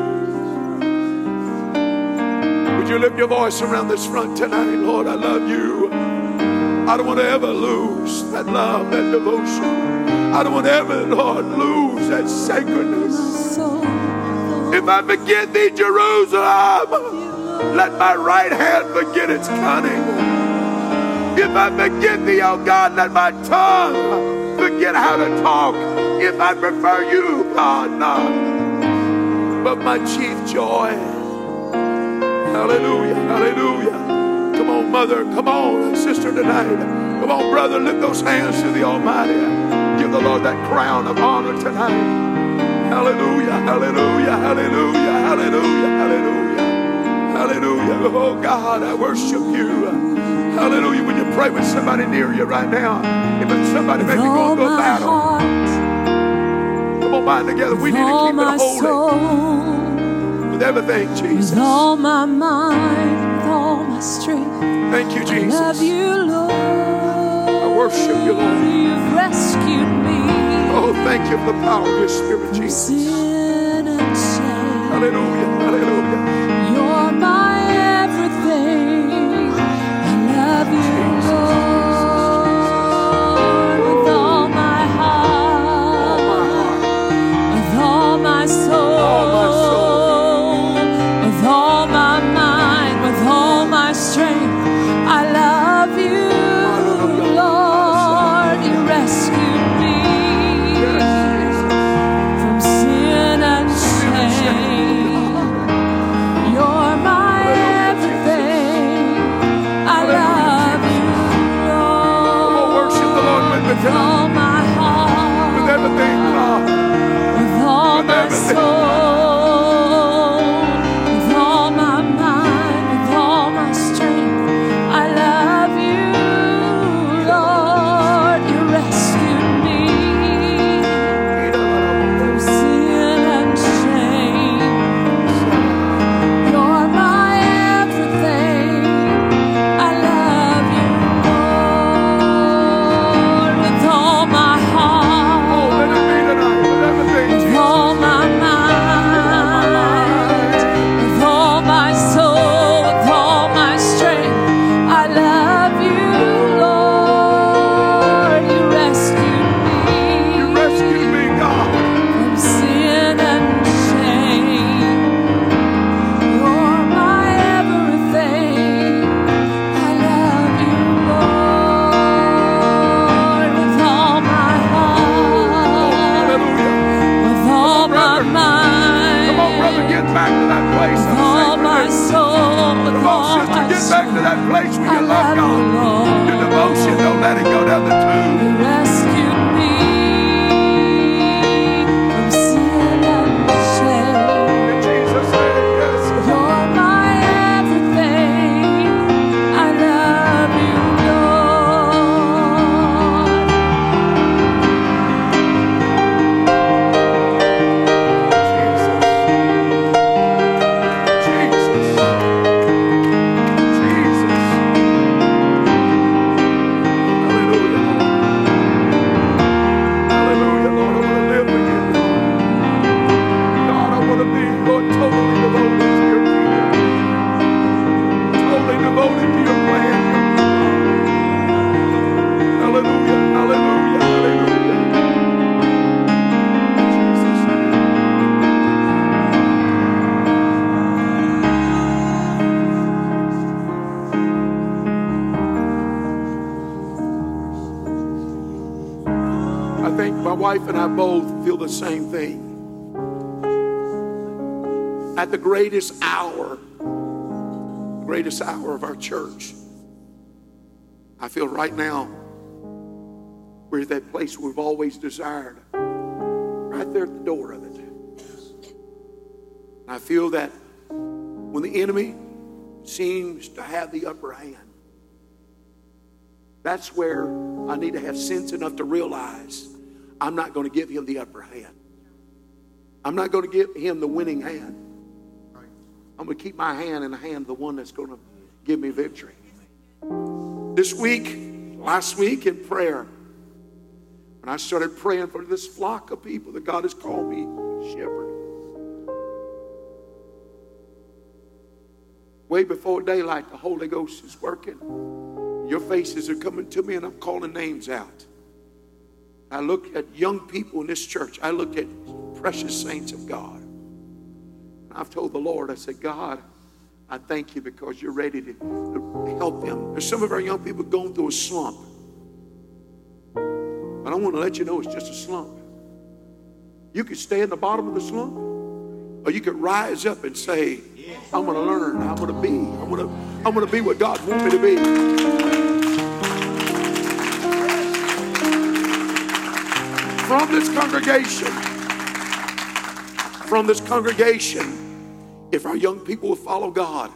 get. Would you lift your voice around this front tonight? Lord, I love you. I don't want to ever lose that love, that devotion. I don't want to ever, Lord, lose that sacredness. If I forget thee, Jerusalem, let my right hand forget its cunning. If I forget thee, oh God, let my tongue forget how to talk. If I prefer you, God, not. But my chief joy. Hallelujah, hallelujah. Come on, mother, come on, sister tonight. Come on, brother, lift those hands to the Almighty. Give the Lord that crown of honor tonight. Hallelujah, hallelujah, hallelujah, hallelujah, hallelujah, hallelujah. Oh God, I worship you. Hallelujah. When you pray with somebody near you right now, if somebody may be going through a battle, come on, bind together. We need to keep it holy. With everything, Jesus. With all my mind, with all my strength. Thank you, Jesus. I love you, Lord. I worship you, Lord. You've rescued me. Oh, thank you for the power of your Spirit, Jesus. Sin and shame. Hallelujah, hallelujah. You're my everything. I love you, Lord, with all my heart, with all my soul, with all my mind, with all my strength. I love you, Lord. You rescued me from sin and shame. You're my everything. I love you, Lord. Worship the Lord with With all my heart, with everything, God. with all my soul, with all my mind, with all my strength. I love you, Lord. You rescued me from sin and shame. You're my everything. I love you, Lord, with all my heart. Oh, let it be tonight with everything, With Jesus. all my mind, with all my soul, with all my strength, I love you, Lord. You rescued You me rescued me, God. from sin and shame. You're my everything. I love you, Lord, with all my heart. Hallelujah. With all my mind, Come on, brother, get back to that place with of all my sacredness. soul, with Come all on, sister, my get back to that place where I you love love you, God. Lord. Your devotion, don't let it go down the tube. You rescued me from sin and shame. In Jesus' name, yes. You're my everything. I love you, Lord. Jesus. Jesus. Hallelujah, Lord. Hallelujah, Lord. I want to live again, Lord. God, I want to be, Lord, totally devoted to your kingdom. Totally devoted to your plan. Hallelujah, hallelujah, hallelujah. In Jesus' name. I think my wife and I both feel the same thing. At the greatest hour of our church, I feel right now we're at that place we've always desired, right there at the door of it. And I feel that when the enemy seems to have the upper hand, that's where I need to have sense enough to realize I'm not going to give him the upper hand. I'm not going to give him the winning hand. I'm going to keep my hand in the hand of the one that's going to give me victory. This week, last week in prayer, when I started praying for this flock of people that God has called me shepherd, way before daylight, the Holy Ghost is working. Your faces are coming to me and I'm calling names out. I look at young people in this church. I look at precious saints of God. And I've told the Lord, I said, God, I thank you because you're ready to help them. There's some of our young people going through a slump. But I want to let you know it's just a slump. You could stay in the bottom of the slump, or you could rise up and say, I'm going to learn. I'm going to be. I'm going to be what God wants me to be. From this congregation, if our young people will follow God,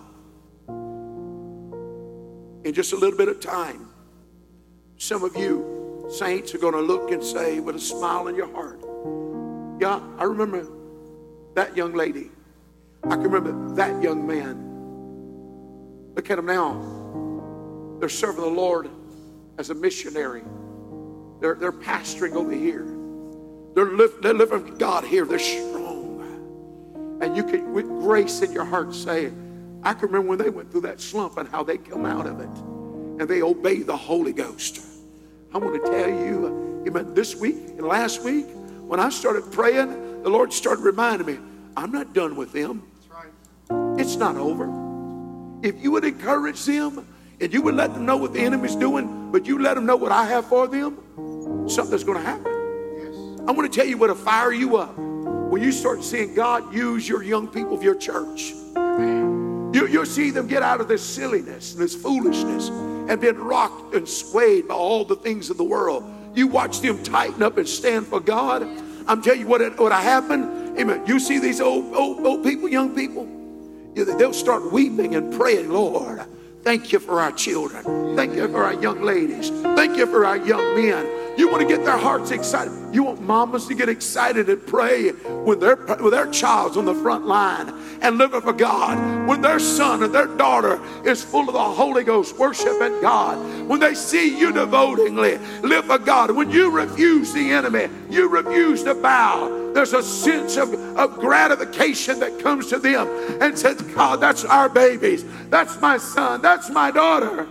in just a little bit of time, some of you saints are going to look and say with a smile in your heart, yeah, I remember that young lady. I can remember that young man. Look at them now. They're serving the Lord as a missionary. They're pastoring over here. They're living for God here. They're strong. And you can, with grace in your heart, say, I can remember when they went through that slump and how they come out of it. And they obeyed the Holy Ghost. I want to tell you, amen, this week and last week, when I started praying, the Lord started reminding me, I'm not done with them. It's not over. If you would encourage them and you would let them know what the enemy's doing, but you let them know what I have for them, something's going to happen. I want to tell you what'll fire you up when you start seeing God use your young people of your church. You'll see them get out of this silliness and this foolishness and being rocked and swayed by all the things of the world. You watch them tighten up and stand for God. I'm telling you what happened. Amen. You see these old people, young people, they'll start weeping and praying, Lord, thank you for our children. Thank you for our young ladies. Thank you for our young men. You want to get their hearts excited. You want mamas to get excited and pray when their child's on the front line and living for God. When their son or their daughter is full of the Holy Ghost, worshiping God. When they see you devotingly live for God. When you refuse the enemy, you refuse to bow. There's a sense of gratification that comes to them and says, God, that's our babies. That's my son. That's my daughter.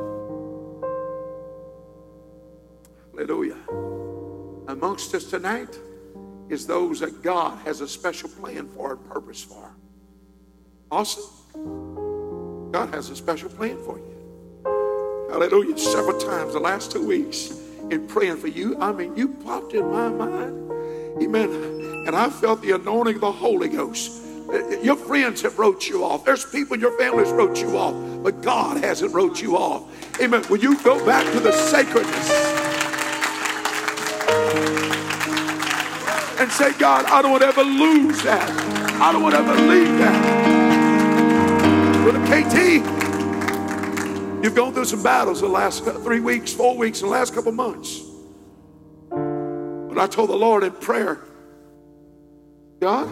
Hallelujah. Amongst us tonight is those that God has a special plan for and purpose for. Awesome. God has a special plan for you. Hallelujah. Several times the last 2 weeks in praying for you, you popped in my mind. Amen. And I felt the anointing of the Holy Ghost. Your friends have wrote you off. There's people in your families wrote you off, but God hasn't wrote you off. Amen. When you go back to the sacredness and say, God, I don't want to ever lose that. I don't want to ever leave that. With a KT, you've gone through some battles the last 3 weeks, 4 weeks, and the last couple months. But I told the Lord in prayer, God,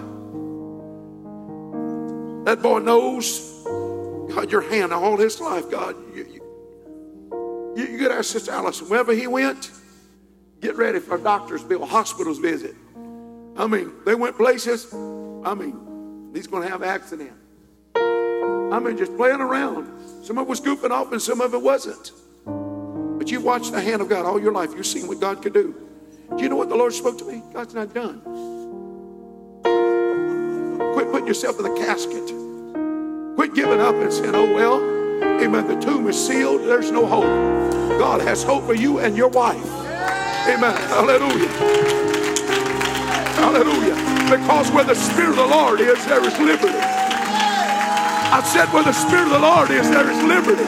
that boy knows, God, your hand all his life, God. You could ask Sister Allison, wherever he went, get ready for a doctor's bill, hospital's visit. They went places. He's going to have an accident. Just playing around. Some of it was goofing off and some of it wasn't. But you've watched the hand of God all your life. You've seen what God could do. Do you know what the Lord spoke to me? God's not done. Quit putting yourself in the casket. Quit giving up and saying, oh, well, amen, the tomb is sealed. There's no hope. God has hope for you and your wife. Amen. Hallelujah. Hallelujah. Because where the Spirit of the Lord is, there is liberty. I said where the Spirit of the Lord is, there is liberty.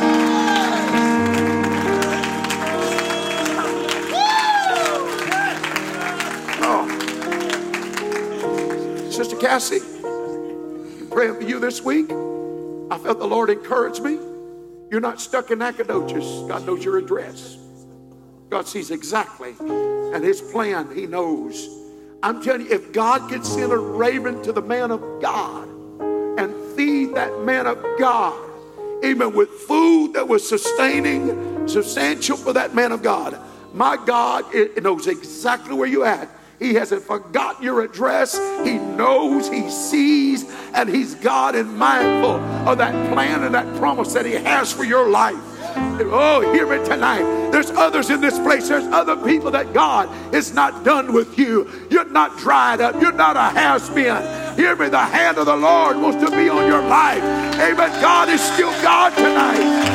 Oh. Sister Cassie, I'm praying for you this week. I felt the Lord encourage me. You're not stuck in Nacogdoches. God knows your address. God sees exactly. And his plan, he knows. I'm telling you, if God could send a raven to the man of God and feed that man of God, even with food that was sustaining, substantial for that man of God, my God knows exactly where you're at. He hasn't forgotten your address. He knows, he sees, and he's God and mindful of that plan and that promise that he has for your life. Oh, hear me tonight. There's others in this place. There's other people that God is not done with you. You're not dried up. You're not a has-been. Hear me, the hand of the Lord wants to be on your life. Amen. God is still God tonight.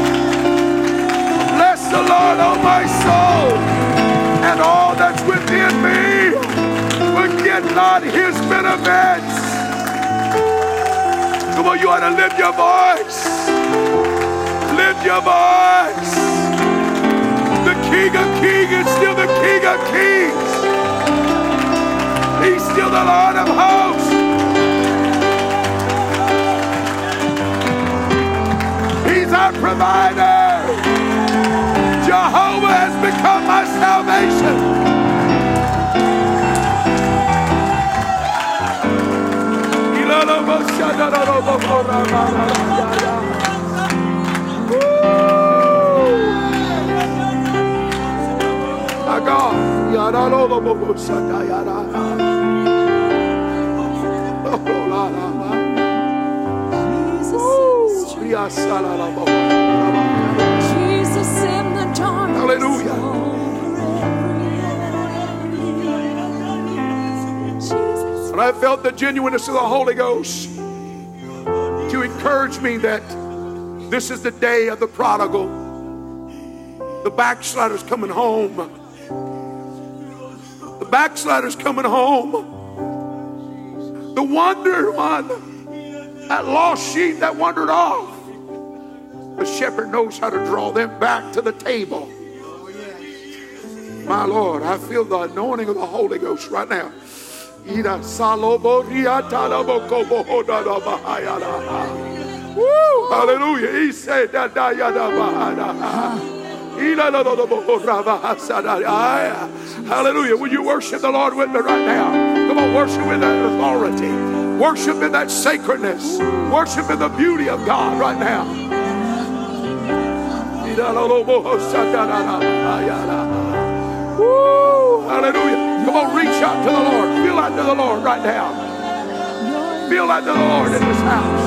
Bless the Lord, oh my soul, and all that's within me. Forget not his benefits. Come on, you ought to lift your voice. Lift your voice. The King of Kings is still the King of Kings. He's still the Lord of hosts. He's our provider. Jehovah has become my salvation. My God. Jesus in the darkness. Hallelujah. And I felt the genuineness of the Holy Ghost to encourage me that this is the day of the prodigal. The backslider's coming home. The backslider's coming home. The wandered one, that lost sheep that wandered off. The shepherd knows how to draw them back to the table. My Lord, I feel the anointing of the Holy Ghost right now. Woo, hallelujah. He said that. Hallelujah. Will you worship the Lord with me right now? Come on, worship with that authority. Worship in that sacredness. Worship in the beauty of God right now. Woo, hallelujah. Come on, reach out to the Lord. Feel out to the Lord right now. Feel out to the Lord in this house.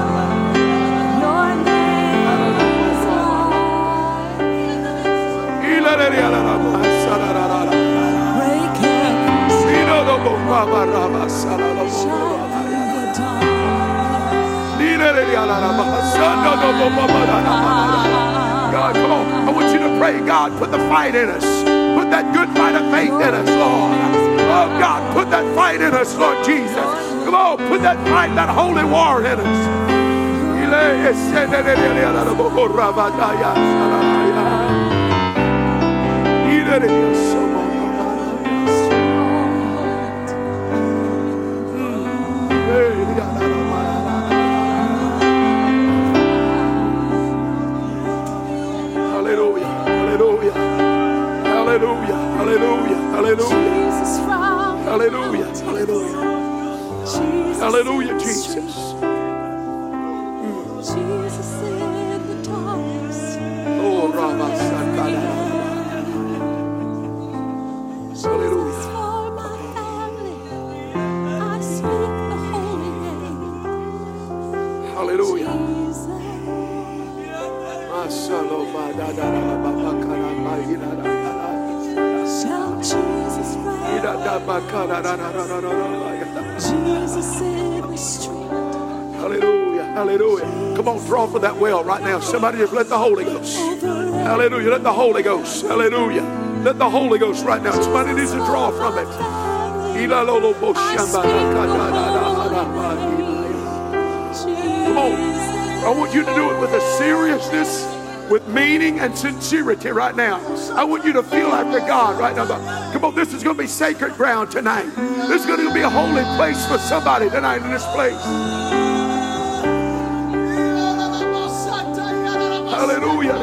God, come on. I want you to pray. God, put the fight in us. Put that good fight of faith in us, Lord. Oh, God, put that fight in us, Lord Jesus. Come on, put that fight, that holy war in us. Hallelujah, hallelujah, hallelujah, hallelujah, hallelujah, hallelujah, hallelujah, hallelujah, Jesus. Jesus in the darkness. Oh, Rama Sakara. Hallelujah. For my family, I speak the holy name. Hallelujah. Shout Jesus right. Jesus in the street. Hallelujah. Hallelujah. Come on, draw for that well right now. Somebody just let the Holy Ghost. Hallelujah. Let the Holy Ghost. Hallelujah. Let the Holy Ghost right now. Somebody needs to draw from it. Come on. I want you to do it with a seriousness, with meaning and sincerity right now. I want you to feel after God right now. Come on, this is going to be sacred ground tonight. This is going to be a holy place for somebody tonight in this place. Hallelujah.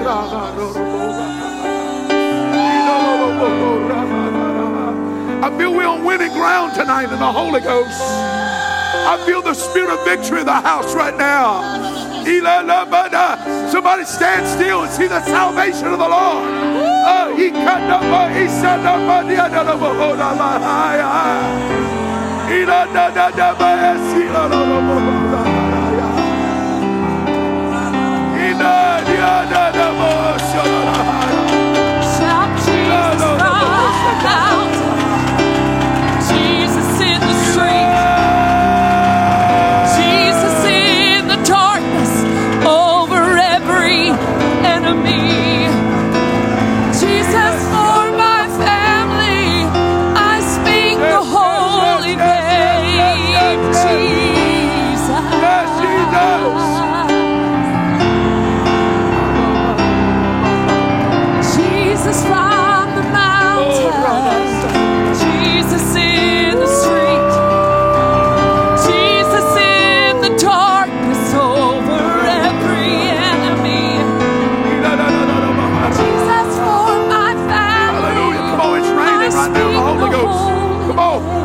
I feel we're on winning ground tonight in the Holy Ghost. I feel the spirit of victory in the house right now. Somebody stand still and see the salvation of the Lord. Shout Jesus right out. Jesus in the street.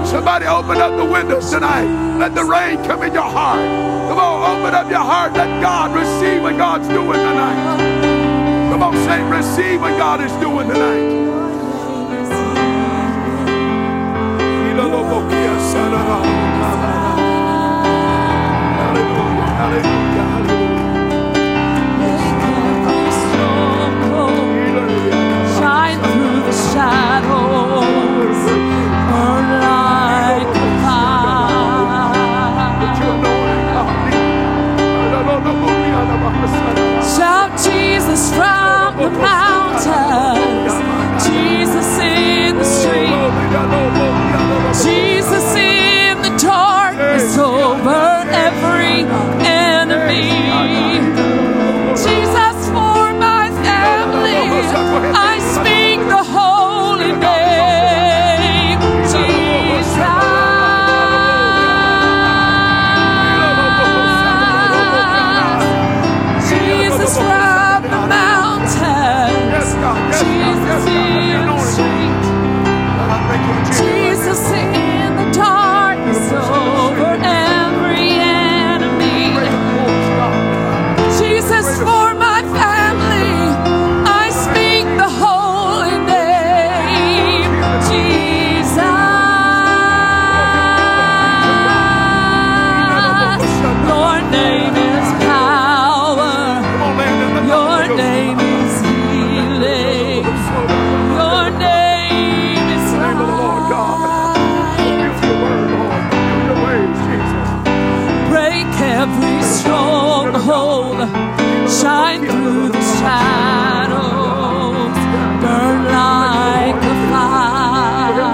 Somebody open up the windows tonight. Let the rain come in your heart. Come on, open up your heart. Let God receive what God's doing tonight. Come on, say, receive what God is doing tonight. Shine through the shadows, burn like a fire. Shout Jesus from the mountains, Jesus in the street, Jesus in the darkness over every enemy. Jesus for my family, I speak the holy name. Jesus from the mountains, Jesus in the street, Jesus in the darkness over every enemy. Jesus for my family, I speak the holy name. Jesus, your name is power, your name is healing, your name is life. Break every stronghold, shine through the shadows, burn like a fire.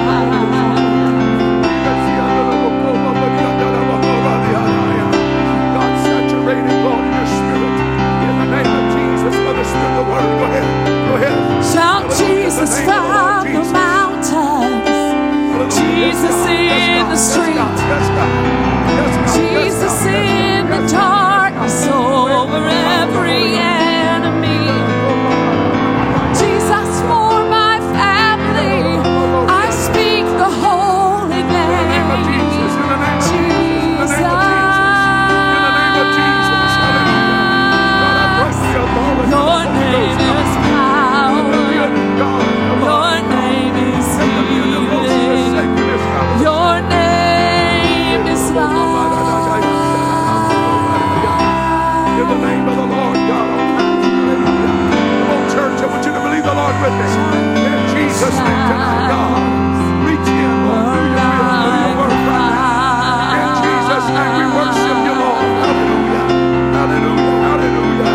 God saturated, Lord, in your spirit. In the name of Jesus, let us spread the word. Go ahead. Go ahead. Shout Jesus from the mountains, Jesus in the street, Jesus in the darkness over every enemy. Jesus for my family, I speak the holy name. Jesus, your name is power, your name is healing, your name is life. In the name of the Lord God Almighty. Come on, church, I want you to believe the Lord with me. In Jesus' name tonight, God. Reach in, Lord. Do your will, do your work right now. In Jesus' name, we worship you, Lord. Hallelujah. Hallelujah. Hallelujah.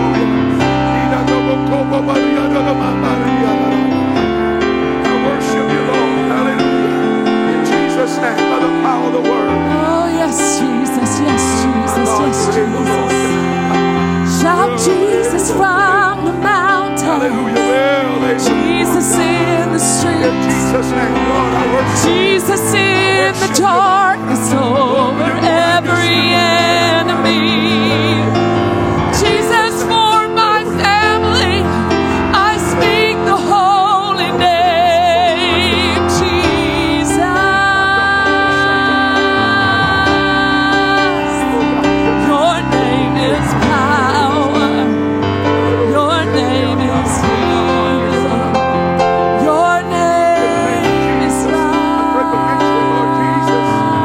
I worship you, Lord. Hallelujah. In Jesus' name, by the power of the word. Oh, yes, Jesus, yes, Jesus, yes, Jesus. Shout Jesus from the mountains, Hallelujah. Jesus in the street, In Jesus' name, Lord, I worship you. Jesus in the darkness over every enemy. Jesus for my family, I speak the holy name. Jesus, your name is power, your name is healing, your name is life.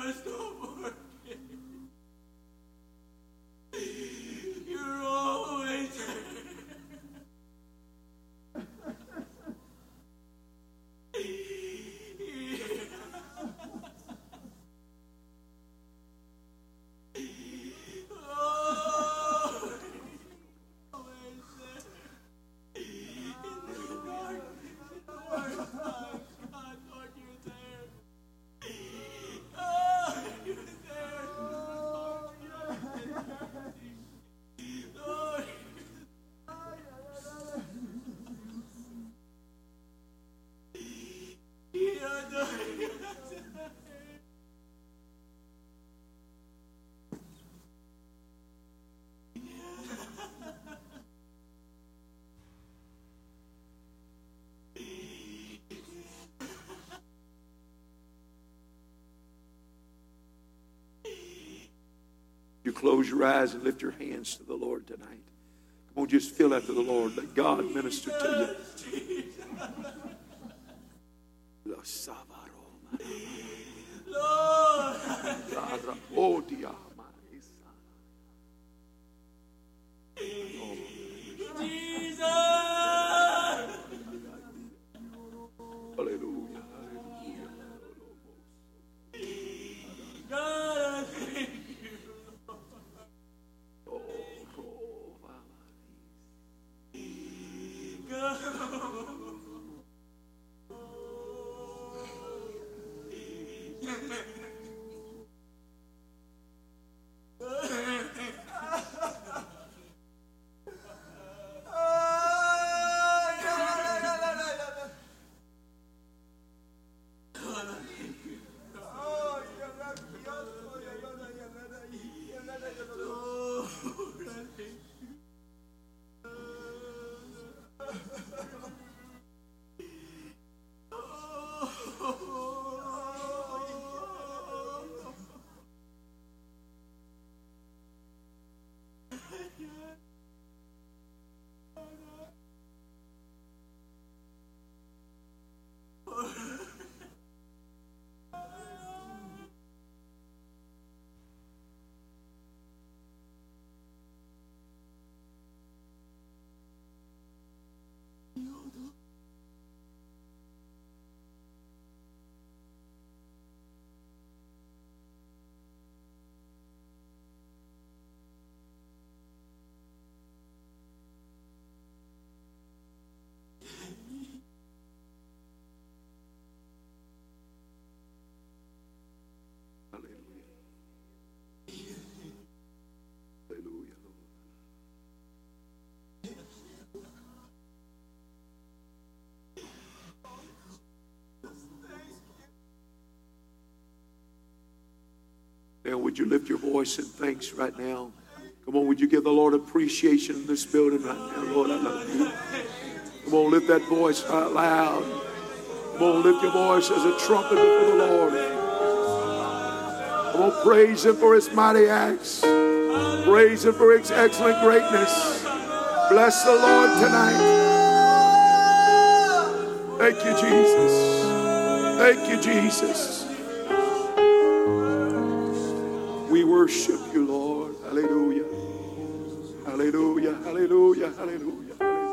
You close your eyes and lift your hands to the Lord tonight. Come on, just feel after the Lord. Let God minister to you. Hallelujah. And would you lift your voice in thanks right now? Come on, would you give the Lord appreciation in this building right now? Lord, I love you. Come on, lift that voice out loud. Come on, lift your voice as a trumpet before the Lord. Come on, praise Him for His mighty acts. Praise Him for His excellent greatness. Bless the Lord tonight. Thank you, Jesus. Thank you, Jesus. We worship you, Lord. Hallelujah. Hallelujah. Hallelujah. Hallelujah.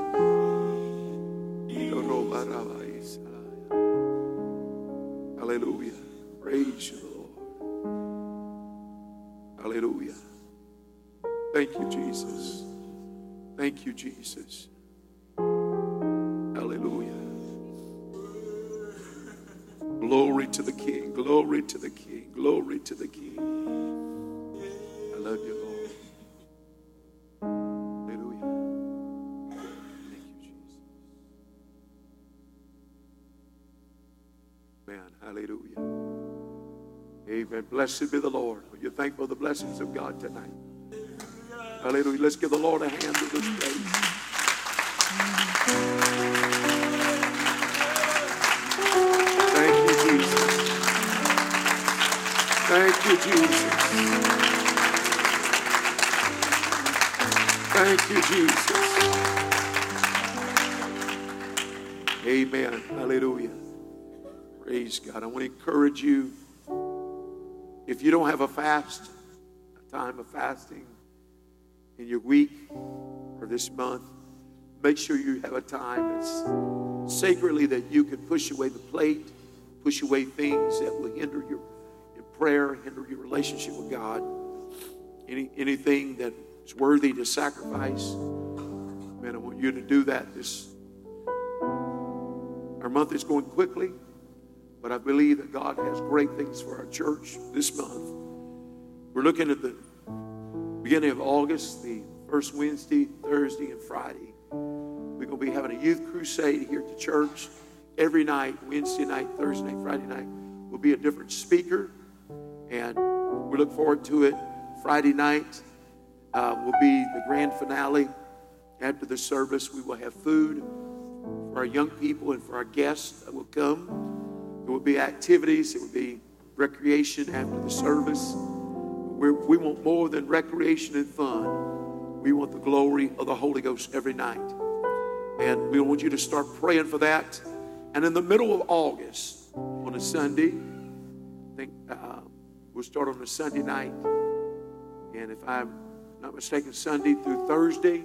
Hallelujah. Praise you, Lord. Hallelujah. Thank you, Jesus. Thank you, Jesus. Hallelujah. Glory to the King. Glory to the King. Glory to the King. I love you, Lord. Hallelujah. Thank you, Jesus. Man, hallelujah. Amen. Blessed be the Lord. Are you thankful for the blessings of God tonight? Hallelujah. Let's give the Lord a hand in this place. Thank you, Jesus. Thank you, Jesus. Thank you, Jesus. Amen. Hallelujah. Praise God. I want to encourage you. If you don't have a fast, a time of fasting in your week or this month, make sure you have a time that's sacredly that you can push away the plate, push away things that will hinder your prayer, hinder your relationship with God. Anything that is worthy to sacrifice. Man, I want you to do that. Our month is going quickly, but I believe that God has great things for our church this month. We're looking at the beginning of August, the first Wednesday, Thursday, and Friday. We're going to be having a youth crusade here at the church. Every night, Wednesday night, Thursday night, Friday night, will be a different speaker. And we look forward to it. Friday night will be the grand finale. After the service, we will have food for our young people and for our guests that will come. There will be activities. It will be recreation after the service. We want more than recreation and fun. We want the glory of the Holy Ghost every night. And we want you to start praying for that. And in the middle of August, on a Sunday, I think we'll start on a Sunday night. And if I'm not mistaken, Sunday through Thursday,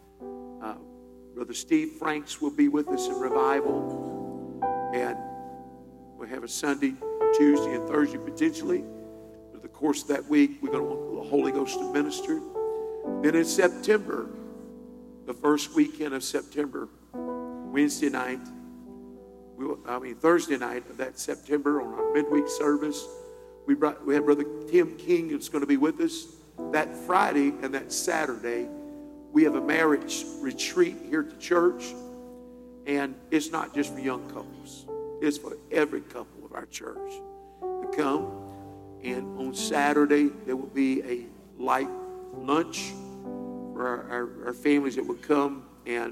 Brother Steve Franks will be with us in revival. And we'll have a Sunday, Tuesday, and Thursday potentially. Through the course of that week, we're going to want the Holy Ghost to minister. Then in September, the first weekend of September, Wednesday night, Thursday night of that September on our midweek service, we have Brother Tim King who's going to be with us. That Friday and that Saturday, we have a marriage retreat here at the church. And it's not just for young couples. It's for every couple of our church to come. And on Saturday, there will be a light lunch for our families that will come. And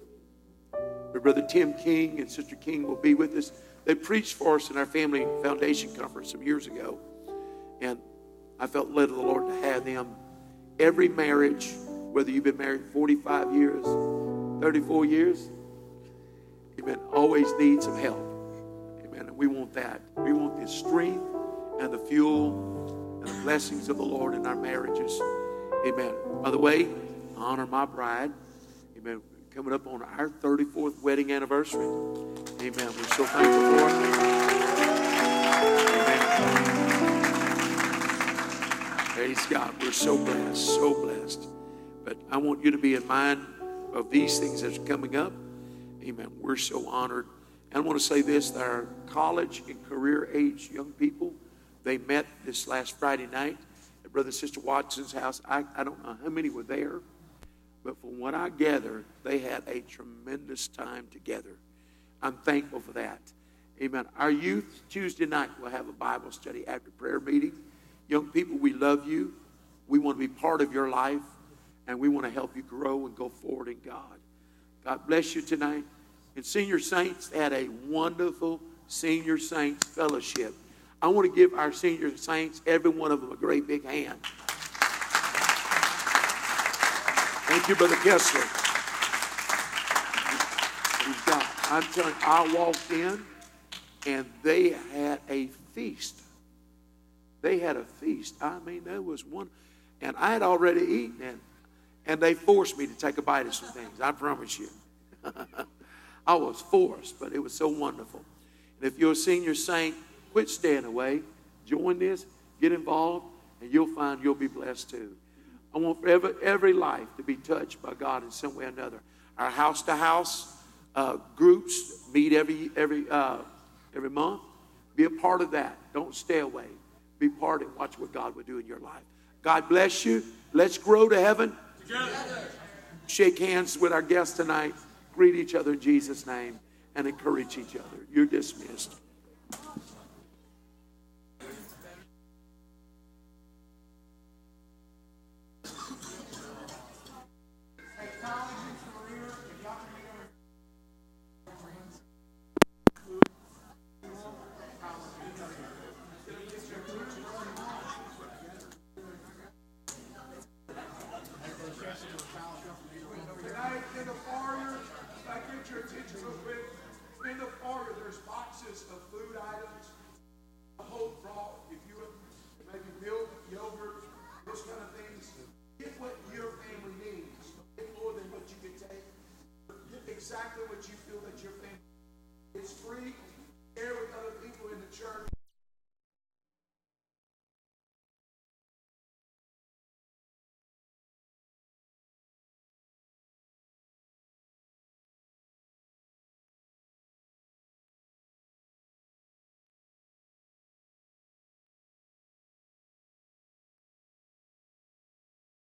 Brother Tim King and Sister King will be with us. They preached for us in our family foundation conference some years ago. And I felt led of the Lord to have them. Every marriage, whether you've been married 45 years, 34 years, amen, always needs some help. Amen. And we want that. We want the strength and the fuel and the blessings of the Lord in our marriages. Amen. By the way, I honor my bride. Amen. Coming up on our 34th wedding anniversary. Amen. We're so thankful for it. Amen. Praise God. We're so blessed, so blessed. But I want you to be in mind of these things that are coming up. Amen. We're so honored. And I want to say this, that our college and career age young people, they met this last Friday night at Brother and Sister Watson's house. I don't know how many were there, but from what I gather, they had a tremendous time together. I'm thankful for that. Amen. Our youth Tuesday night will have a Bible study after prayer meeting. Young people, we love you. We want to be part of your life, and we want to help you grow and go forward in God. God bless you tonight. And Senior Saints had a wonderful Senior Saints fellowship. I want to give our Senior Saints, every one of them, a great big hand. Thank you, Brother Kessler. I'm telling you, I walked in, and they had a feast. They had a feast. I mean, there was one, and I had already eaten, and they forced me to take a bite of some things. I promise you. I was forced, but it was so wonderful. And if you're a Senior Saint, quit staying away. Join this, get involved, and you'll find you'll be blessed too. I want every life to be touched by God in some way or another. Our house-to-house groups meet every month. Be a part of that. Don't stay away. Be part and watch what God will do in your life. God bless you. Let's grow to heaven. Together. Shake hands with our guests tonight. Greet each other in Jesus' name and encourage each other. You're dismissed.